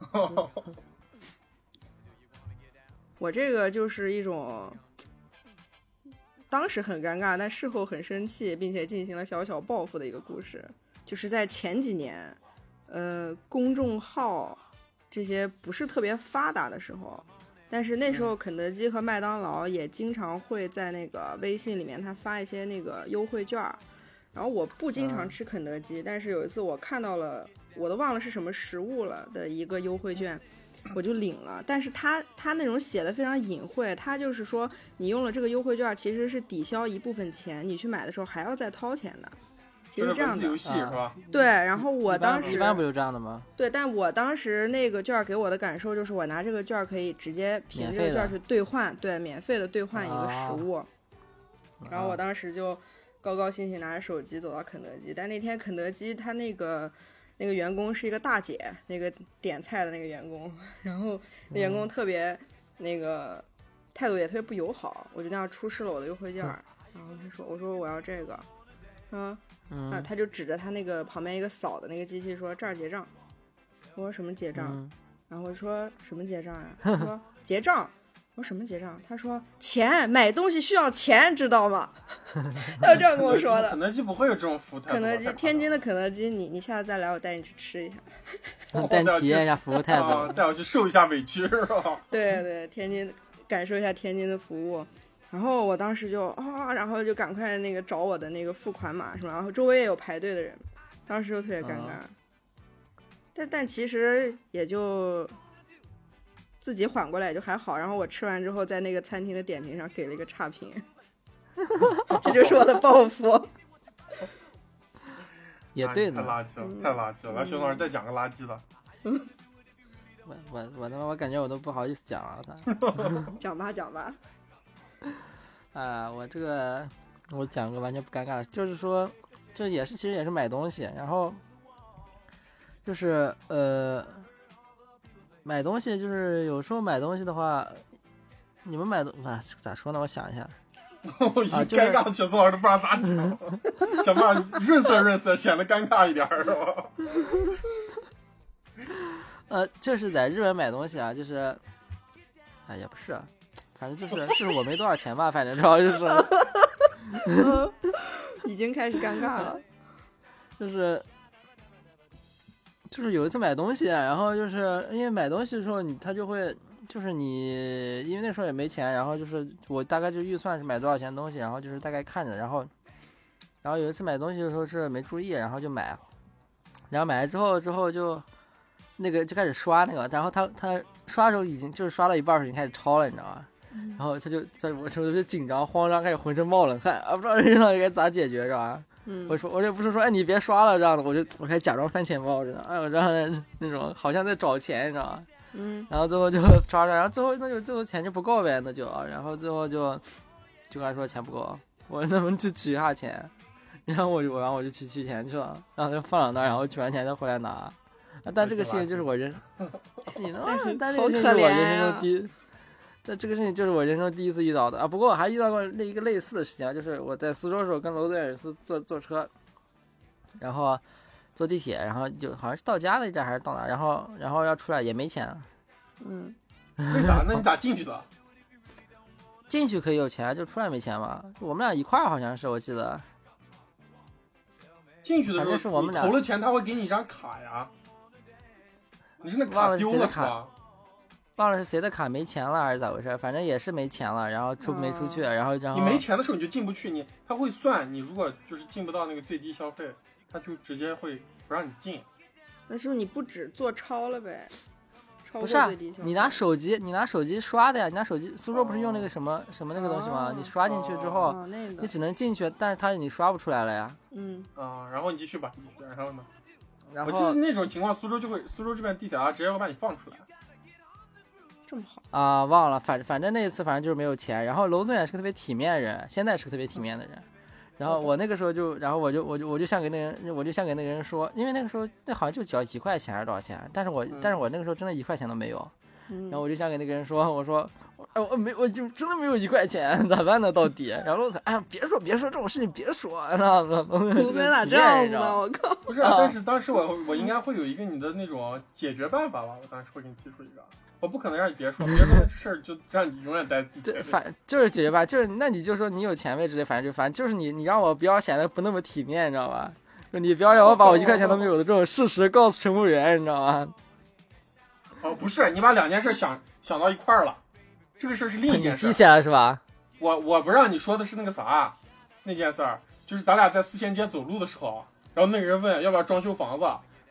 [SPEAKER 3] 我这个就是一种当时很尴尬，但事后很生气，并且进行了小小报复的一个故事。就是在前几年，呃，公众号这些不是特别发达的时候。但是那时候肯德基和麦当劳也经常会在那个微信里面他发一些那个优惠券，然后我不经常吃肯德基，但是有一次我看到了，我都忘了是什么食物了的一个优惠券， 我就领了。但是他他那种写的非常隐晦，他就是说你用了这个优惠券，其实是抵消一部分钱，你去买的时候还要再掏钱的。其实这样的
[SPEAKER 1] 游戏是吧？
[SPEAKER 3] 对，然后我当时
[SPEAKER 2] 一般不就这样的吗？
[SPEAKER 3] 对，但我当时那个券给我的感受就是，我拿这个券可以直接凭这个券去兑换，对，免费的兑换一个食物。啊、然后我当时就高高兴兴拿着手机走到肯德基，但那天肯德基他那个那个员工是一个大姐，那个点菜的那个员工，然后那员工特别、嗯、那个态度也特别不友好，我就那样出示了我的优惠券，嗯、然后他说，我说我要这个，嗯。啊，他就指着他那个旁边一个扫的那个机器说这儿结账。我说什么结账？嗯、然后我说什么结账呀？他说结账。我说什么结账？他说钱，买东西需要钱，知道吗？他这样跟我说的。
[SPEAKER 1] 肯德基不会有这种服务态度。
[SPEAKER 3] 肯德基，天津的肯德基，你你下次再来，我带你去吃一下。
[SPEAKER 2] 带你体验一下服务态度，
[SPEAKER 1] 啊、带我去受一下委屈是吧？
[SPEAKER 3] 对对，天津感受一下天津的服务。然后我当时就啊、哦，然后就赶快那个找我的那个付款码是吧？然后周围也有排队的人，当时就特别尴尬。嗯、但但其实也就自己缓过来也就还好。然后我吃完之后，在那个餐厅的点评上给了一个差评，这就是我的报复。
[SPEAKER 2] 也对的，
[SPEAKER 1] 太垃圾了，太垃圾了！来，熊老师再讲个垃圾的。
[SPEAKER 2] 我我我他妈我感觉我都不好意思讲了，
[SPEAKER 3] 讲吧讲吧。
[SPEAKER 2] 啊，我这个我讲个完全不尴尬的，就是说，就也是其实也是买东西，然后就是呃买东西，就是有时候买东西的话，你们买东啊咋说呢？我想一下，
[SPEAKER 1] 我已经尴尬的，小宋老师都不知道咋讲，想办法润色润色，显得尴尬一点是吧？
[SPEAKER 2] 呃，就是在日本买东西啊，就是哎也不是。反正就是就是我没多少钱吧，反正主要就是
[SPEAKER 3] 已经开始尴尬了，
[SPEAKER 2] 就是就是有一次买东西，然后就是因为买东西的时候你他就会就是你因为那时候也没钱，然后就是我大概就预算是买多少钱的东西，然后就是大概看着，然后然后有一次买东西的时候是没注意，然后就买，然后买了之后之后就那个就开始刷那个，然后他他刷的时候已经就是刷到一半的时候已经开始抄了，你知道吗？然后他就在我时候就紧张慌张，开始浑身冒冷汗啊，不知道这道该咋解决是吧？嗯，我说我这不是说哎你别刷了这样的，我就我开始假装翻钱包，知道？哎我这样那种好像在找钱，你知道吗？
[SPEAKER 3] 嗯，
[SPEAKER 2] 然后最后就刷刷，然后最后那就最后钱就不够呗，那就然后最后就就跟他说钱不够，我说那我们去取一下钱，然后我就然后我就去取钱去了，然后就放到那儿，然后取完钱再回来拿。但这个事情就是我人，你呢？但这个事情是我人生中第一。这这个事情就是我人生第一次遇到的啊！不过我还遇到过那一个类似的事情啊，就是我在苏州的时候跟楼队尔斯坐坐车，然后坐地铁，然后就好像是到家那一站还是到哪，然后然后要出来也没钱了。
[SPEAKER 3] 嗯，
[SPEAKER 1] 为啥？那你咋进去的？
[SPEAKER 2] 进去可以有钱，就出来没钱嘛？我们俩一块儿好像是，我记得。
[SPEAKER 1] 进去的时候
[SPEAKER 2] 是我们俩
[SPEAKER 1] 投了钱，他会给你一张卡呀。你是那卡丢了是吧？
[SPEAKER 2] 忘了是谁的卡没钱了还是咋回事，反正也是没钱了，然后出没出去，然后然后
[SPEAKER 1] 你没钱的时候你就进不去，你他会算你如果就是进不到那个最低消费，他就直接会不让你进。
[SPEAKER 3] 那是不是你不止做超了呗？超
[SPEAKER 2] 不是、啊，你拿手机你拿手机刷的呀，你拿手机苏州不是用那个什么、哦、什么那个东西吗？你刷进去之后、
[SPEAKER 3] 哦那个、
[SPEAKER 2] 你只能进去，但是它你刷不出来了呀。
[SPEAKER 3] 嗯
[SPEAKER 1] 啊，然后你继续吧，继续，然后呢？
[SPEAKER 2] 然后
[SPEAKER 1] 我记得那种情况，苏州就会苏州这边地铁啊直接会把你放出来。
[SPEAKER 3] 这么好
[SPEAKER 2] 啊、呃，忘了，反反正那一次反正就是没有钱。然后娄宗远是个特别体面的人，现在是个特别体面的人。然后我那个时候就，然后我就我就我就想给那个人，我就想给那个人说，因为那个时候那好像就只要几块钱还是多少钱，但是我、嗯、但是我那个时候真的一块钱都没有。
[SPEAKER 3] 嗯、
[SPEAKER 2] 然后我就想给那个人说，我说，哎我没我就真的没有一块钱，咋办呢？到底？然后我说，哎呀，别说别说这种事情，别说，知道吗？
[SPEAKER 3] 你们咋这样子呢？我靠！
[SPEAKER 1] 不是、啊，但是当时我我应该会有一个你的那种解决办法吧？我当时会给你提出一个。我不可能让你别说，别说这事儿就让你永远待地铁。
[SPEAKER 2] 反就是解决吧，就是那你就说你有钱位之类，反正就反正就是你你让我不要显得不那么体面，你知道吧？就你不要让我把我一块钱都没有的这种事实告诉乘务员，你知道吗？
[SPEAKER 1] 哦，不是，你把两件事想想到一块儿了，这个事儿是另一件事。
[SPEAKER 2] 你记起来是吧？
[SPEAKER 1] 我我不让你说的是那个啥，那件事儿就是咱俩在四仙街走路的时候，然后那个人问要不要装修房子。然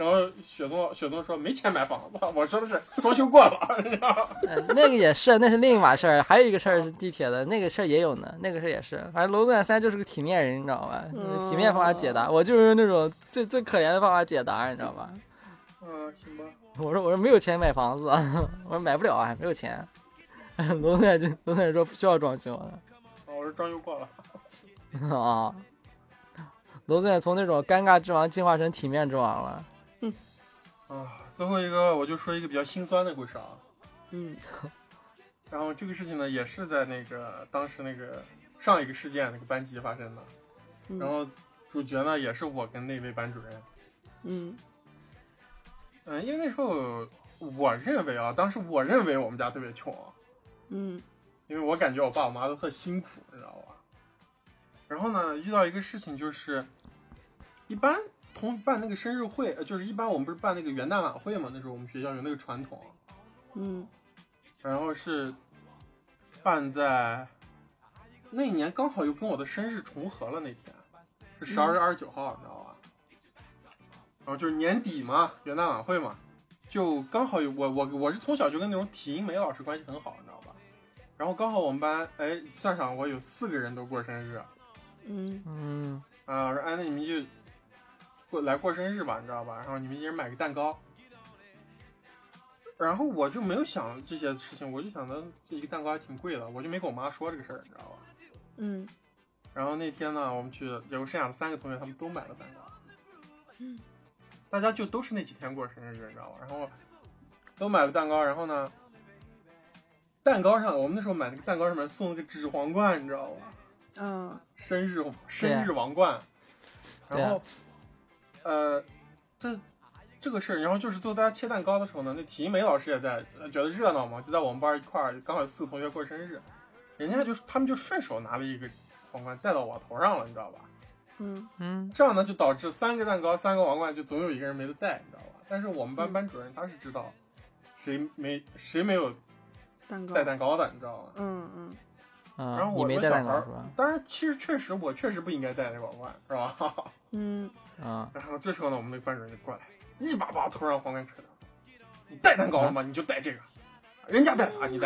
[SPEAKER 1] 然后雪冬雪冬说没钱买房子，我说的是装修过了，你知道吗？
[SPEAKER 2] 呃，那个也是，那是另一码事儿。还有一个事儿是地铁的，那个事儿也有呢，那个事儿也是。反正楼段三就是个体面人，你知道吧？嗯、体面方法解答，我就是那种最最可怜的方法解答，你知道吧？
[SPEAKER 1] 嗯，行吧。
[SPEAKER 2] 我说我说没有钱买房子，我说买不了啊，没有钱。楼段就楼段说不需要装修了。
[SPEAKER 1] 哦，我说装修过了。
[SPEAKER 2] 啊。楼段从那种尴尬之王进化成体面之王了。
[SPEAKER 3] 嗯。
[SPEAKER 1] 啊，最后一个我就说一个比较心酸的故事啊。
[SPEAKER 3] 嗯。
[SPEAKER 1] 然后这个事情呢，也是在那个当时那个上一个事件那个班级发生的。
[SPEAKER 3] 嗯、
[SPEAKER 1] 然后主角呢也是我跟那位班主任。
[SPEAKER 3] 嗯。
[SPEAKER 1] 嗯，因为那时候我认为啊，当时我认为我们家特别穷。
[SPEAKER 3] 嗯。
[SPEAKER 1] 因为我感觉我爸我妈都特辛苦，你知道吧？然后呢，遇到一个事情就是，一般同办那个生日会，就是一般我们不是办那个元旦晚会嘛？那时候我们学校有那个传统。
[SPEAKER 3] 嗯。
[SPEAKER 1] 然后是办在那一年刚好又跟我的生日重合了，那天是十二月二十九号，你知道吧？然后就是年底嘛，元旦晚会嘛，就刚好有我我我是从小就跟那种体英美老师关系很好，你知道吧？然后刚好我们班哎算上我有四个人都过生日。
[SPEAKER 3] 嗯
[SPEAKER 2] 嗯
[SPEAKER 1] 啊，哎，那你们就过来过生日吧，你知道吧？然后你们一人买个蛋糕。然后我就没有想这些事情，我就想的这一个蛋糕还挺贵的，我就没跟我妈说这个事儿，你知道吧？
[SPEAKER 3] 嗯。
[SPEAKER 1] 然后那天呢，我们去有剩下的三个同学，他们都买了蛋糕。
[SPEAKER 3] 嗯。
[SPEAKER 1] 大家就都是那几天过生日，你知道吧？然后都买了蛋糕，然后呢，蛋糕上我们那时候买那个蛋糕上面送了个纸皇冠，你知道吧？
[SPEAKER 3] 嗯，
[SPEAKER 1] 生日生日王冠，然后，
[SPEAKER 2] 啊、
[SPEAKER 1] 呃，这这个事儿，然后就是做大家切蛋糕的时候呢，那体育美老师也在，觉得热闹嘛，就在我们班一块儿，刚好有四个同学过生日，人家就他们就顺手拿了一个皇冠戴到我头上了，你知道吧？
[SPEAKER 3] 嗯
[SPEAKER 2] 嗯，
[SPEAKER 1] 这样呢就导致三个蛋糕三个王冠就总有一个人没得戴，你知道吧？但是我们班班主任他是知道谁没谁没有戴蛋糕的，你知道吗？
[SPEAKER 3] 嗯嗯。
[SPEAKER 2] 嗯，
[SPEAKER 1] 然后我
[SPEAKER 2] 你没带蛋糕是吧？
[SPEAKER 1] 当然，其实确实我确实不应该戴那个皇冠，是吧？
[SPEAKER 3] 嗯
[SPEAKER 2] 啊。
[SPEAKER 1] 然后这时候呢，我们那个班主任就过来，一把把我头上皇冠扯掉。你戴蛋糕了吗？啊、你就戴这个，人家戴啥你戴。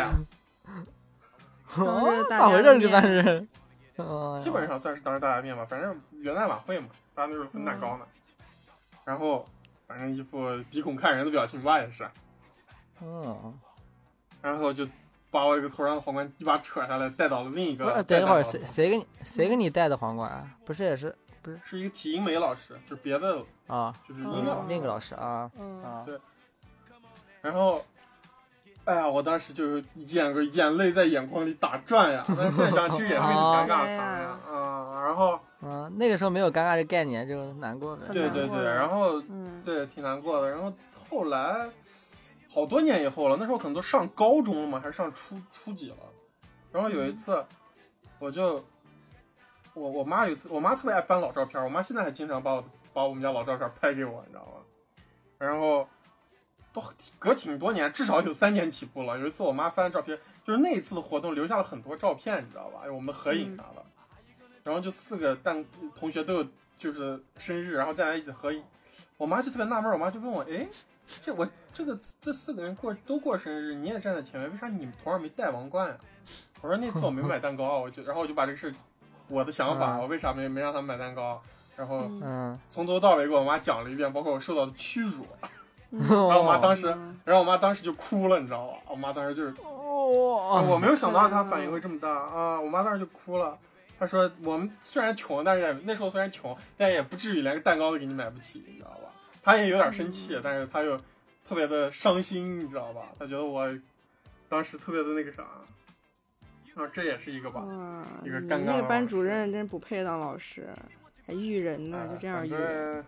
[SPEAKER 3] 哦，
[SPEAKER 2] 咋回事？这算是。
[SPEAKER 1] 基本上算是当着大家面吧，反正元旦晚会嘛，大家都是分蛋糕呢。嗯、然后，反正一副鼻孔看人的表情吧，也是。
[SPEAKER 2] 嗯。
[SPEAKER 1] 然后就。把我这个头上的皇冠一把扯下来，戴到了另一个。
[SPEAKER 2] 等一会儿，谁谁给你谁给你戴的皇冠啊？不是也是不是？
[SPEAKER 1] 是一个体英美老师，是别的
[SPEAKER 2] 啊，
[SPEAKER 1] 就是音乐
[SPEAKER 2] 另一个老师啊。
[SPEAKER 3] 嗯
[SPEAKER 2] 啊，
[SPEAKER 1] 对。然后，哎呀，我当时就是一眼个眼泪在眼眶里打转呀。但是现在想，其实也是个很尴尬的场面啊。然后，
[SPEAKER 2] 嗯，那个时候没有尴尬这概念，就难过的。
[SPEAKER 1] 对对对，然后，
[SPEAKER 3] 嗯，
[SPEAKER 1] 对，挺难过的。然后后来。好多年以后了，那时候可能都上高中了嘛，还是上初初几了。然后有一次，我就我我妈有一次，我妈特别爱翻老照片，我妈现在还经常把我把我们家老照片拍给我，你知道吗？然后都隔挺多年，至少有三年起步了。有一次我妈翻照片，就是那一次的活动留下了很多照片，你知道吧？有我们的合影啥的。然后就四个蛋同学都有就是生日，然后站在一起合影。我妈就特别纳闷，我妈就问我，哎。这我这个这四个人过都过生日，你也站在前面，为啥你们头上没戴王冠啊？我说那次我没买蛋糕啊，我就然后我就把这个事，我的想法，
[SPEAKER 2] 嗯、
[SPEAKER 1] 我为啥没没让他们买蛋糕，然后
[SPEAKER 2] 嗯，
[SPEAKER 1] 从头到尾给我妈讲了一遍，包括我受到的屈辱，嗯、然后我妈当时，然后我妈当时就哭了，你知道吧？我妈当时就是，
[SPEAKER 2] 哦，
[SPEAKER 1] 我没有想到她反应会这么大啊！我妈当时就哭了，她说我们虽然穷，但是也那时候虽然穷，但也不至于连个蛋糕都给你买不起，你知道吧？他也有点生气，嗯、但是他又特别的伤心，你知道吧？他觉得我当时特别的那个啥，啊，这也是一个吧，一个尴尬。
[SPEAKER 3] 那个班主任真不配当老师，还育人呢，
[SPEAKER 1] 哎、
[SPEAKER 3] 就这样育人。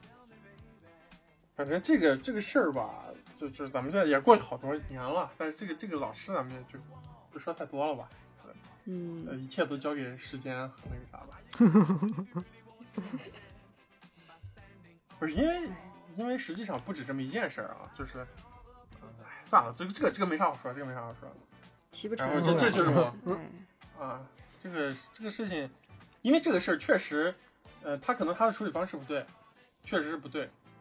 [SPEAKER 1] 反正这个这个事儿吧，就就咱们这也过去好多年了，但是这个这个老师咱们也就不说太多了吧。
[SPEAKER 3] 嗯，
[SPEAKER 1] 呃，一切都交给时间和那个啥吧。不是因为。因为实际上不止这么一件事儿啊，就是，哎，算了，这个这个这个没啥好说，这个没啥好说。
[SPEAKER 3] 提不成。
[SPEAKER 1] 然后这这就是我，啊，这个这个事情，因为这个事儿确实，呃，他可能他的处理方式不对，确实是不对，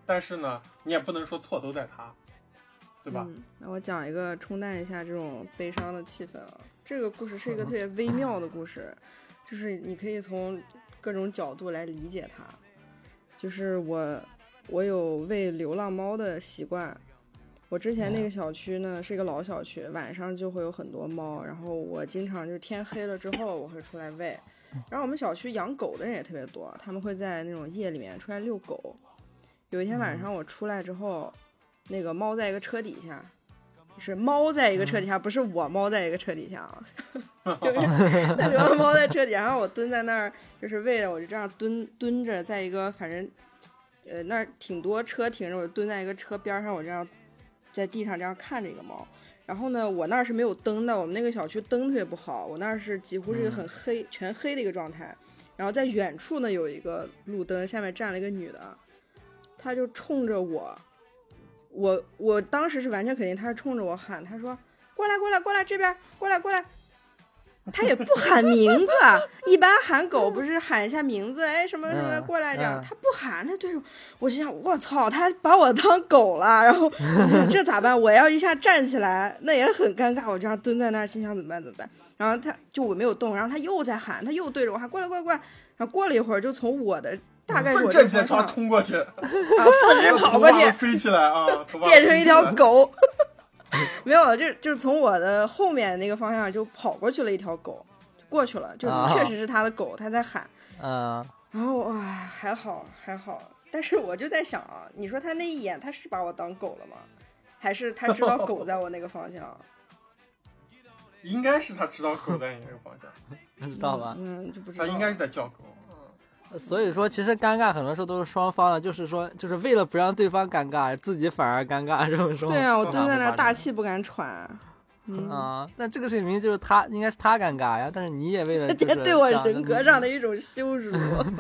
[SPEAKER 1] 但是呢，你也不能说错都在他，对吧？
[SPEAKER 3] 嗯，那我讲一个冲淡一下这种悲伤的气氛啊。这个故事是一个特别微妙的故事，就是你可以从各种角度来理解它。就是我，我有喂流浪猫的习惯。我之前那个小区呢是一个老小区，晚上就会有很多猫，然后我经常就是天黑了之后我会出来喂。然后我们小区养狗的人也特别多，他们会在那种夜里面出来遛狗。有一天晚上我出来之后，那个猫在一个车底下，是猫在一个车底下，不是我猫在一个车底下啊。那流浪猫在车底下，然后我蹲在那儿，就是为了我就这样蹲蹲着，在一个反正呃那儿挺多车停着，我蹲在一个车边上，我这样在地上这样看着一个猫。然后呢，我那儿是没有灯的，我们那个小区灯特别不好，我那儿是几乎是一个很黑、嗯、全黑的一个状态。然后在远处呢有一个路灯，下面站了一个女的，她就冲着我，我我当时是完全肯定她是冲着我喊，她说过来过来过来这边过来过来。他也不喊名字，一般喊狗不是喊一下名字，哎什么什么过来这样，嗯、他不喊，他对着我就想，我操，他把我当狗了，然后这咋办？我要一下站起来，那也很尴尬，我这样蹲在那儿，心想怎么办怎么办？然后他就我没有动，然后他又在喊，他又对着我喊过来过来过来，然后过了一会儿，就从我的大概是我
[SPEAKER 1] 这方向冲过去，
[SPEAKER 3] 啊，四肢跑过去，
[SPEAKER 1] 飞起来啊，
[SPEAKER 3] 变成一条狗。没有，就就从我的后面那个方向就跑过去了一条狗，就过去了，就确实是他的狗，他在喊，
[SPEAKER 2] 嗯，
[SPEAKER 3] 然后哇，还好还好，但是我就在想啊，你说他那一眼，他是把我当狗了吗？还是他知道狗在我那个方向？
[SPEAKER 1] 应该是他知道狗在你那个方向，
[SPEAKER 2] 知道吧？
[SPEAKER 3] 嗯，就不知道，
[SPEAKER 1] 他应该是在叫狗。
[SPEAKER 2] 所以说其实尴尬很多时候都是双方的，就是说就是为了不让对方尴尬，自己反而尴尬这种时候。
[SPEAKER 3] 对啊，我蹲在那儿大气不敢喘。
[SPEAKER 2] 嗯啊，但这个事情明明就是他应该是他尴尬呀，但是你也为了就是
[SPEAKER 3] 对我人格上的一种羞辱。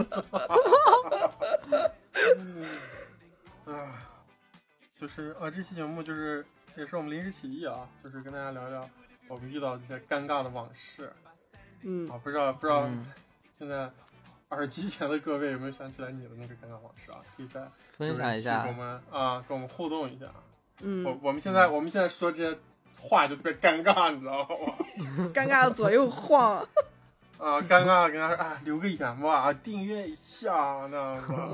[SPEAKER 1] 啊，就是啊，这期节目就是也是我们临时起意啊，就是跟大家聊聊我们遇到这些尴尬的往事。
[SPEAKER 3] 嗯
[SPEAKER 1] 啊，不知道不知道、嗯、现在。耳机前的各位有没有想起来你的那个尴尬往事啊？可以再
[SPEAKER 2] 分享一下，
[SPEAKER 1] 跟我们啊，跟我们互动一下。
[SPEAKER 3] 嗯，
[SPEAKER 1] 我我们现在我们现在说这些话就特别尴尬，你知道吗？
[SPEAKER 3] 尴尬的左右晃。
[SPEAKER 1] 啊，尴尬的跟他说啊，留个言吧，订阅一下，那样子。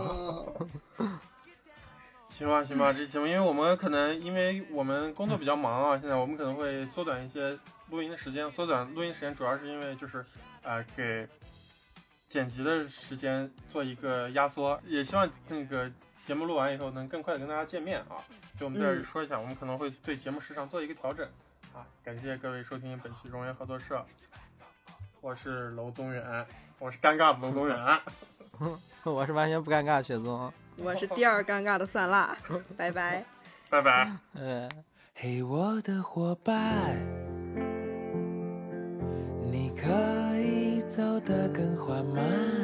[SPEAKER 1] 行吧，行吧，这节目，因为我们可能因为我们工作比较忙啊，现在我们可能会缩短一些录音的时间，缩短录音时间主要是因为就是呃给。剪辑的时间做一个压缩，也希望那个节目录完以后能更快的跟大家见面啊。就我们在这里说一下、嗯，我们可能会对节目时长做一个调整啊。感谢各位收听本期荣源合作社，我是娄宗远，我是尴尬的娄宗远，
[SPEAKER 2] 我是完全不尴尬雪宗，
[SPEAKER 3] 我是第二尴尬的蒜辣，拜拜，
[SPEAKER 1] 拜拜。
[SPEAKER 2] 嗯，
[SPEAKER 4] 嘿，我的伙伴，你可以走得更缓慢，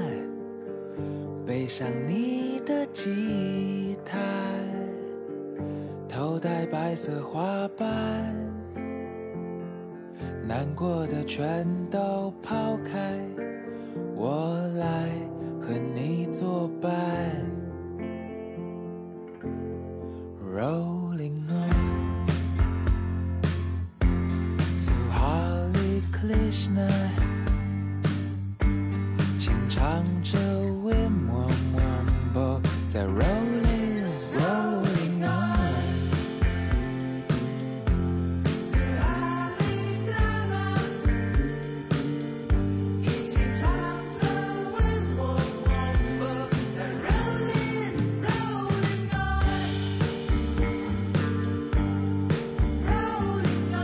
[SPEAKER 4] 背上你的吉他，头戴白色花瓣，难过的全都抛开，我来和你作伴。 Rolling on to Hare Krishna， 轻唱着 Wim Wam Wambo， 在 Rolling Rolling on to Hare Krishna， 一起唱着 Wim Wam Wambo， 在 Rolling Rolling on，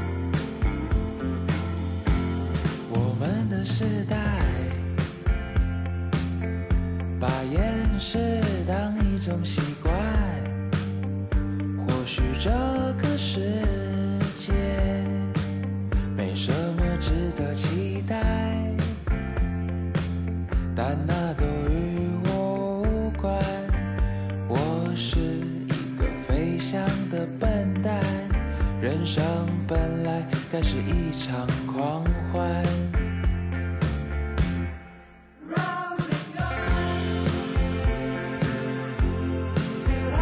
[SPEAKER 4] 我们的时代把掩饰当一种习惯，或许这个世界没什么值得期待，但那都与我无关，我是一个飞翔的笨蛋，人生本来该是一场狂欢。Rolling on to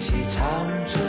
[SPEAKER 4] 起唱着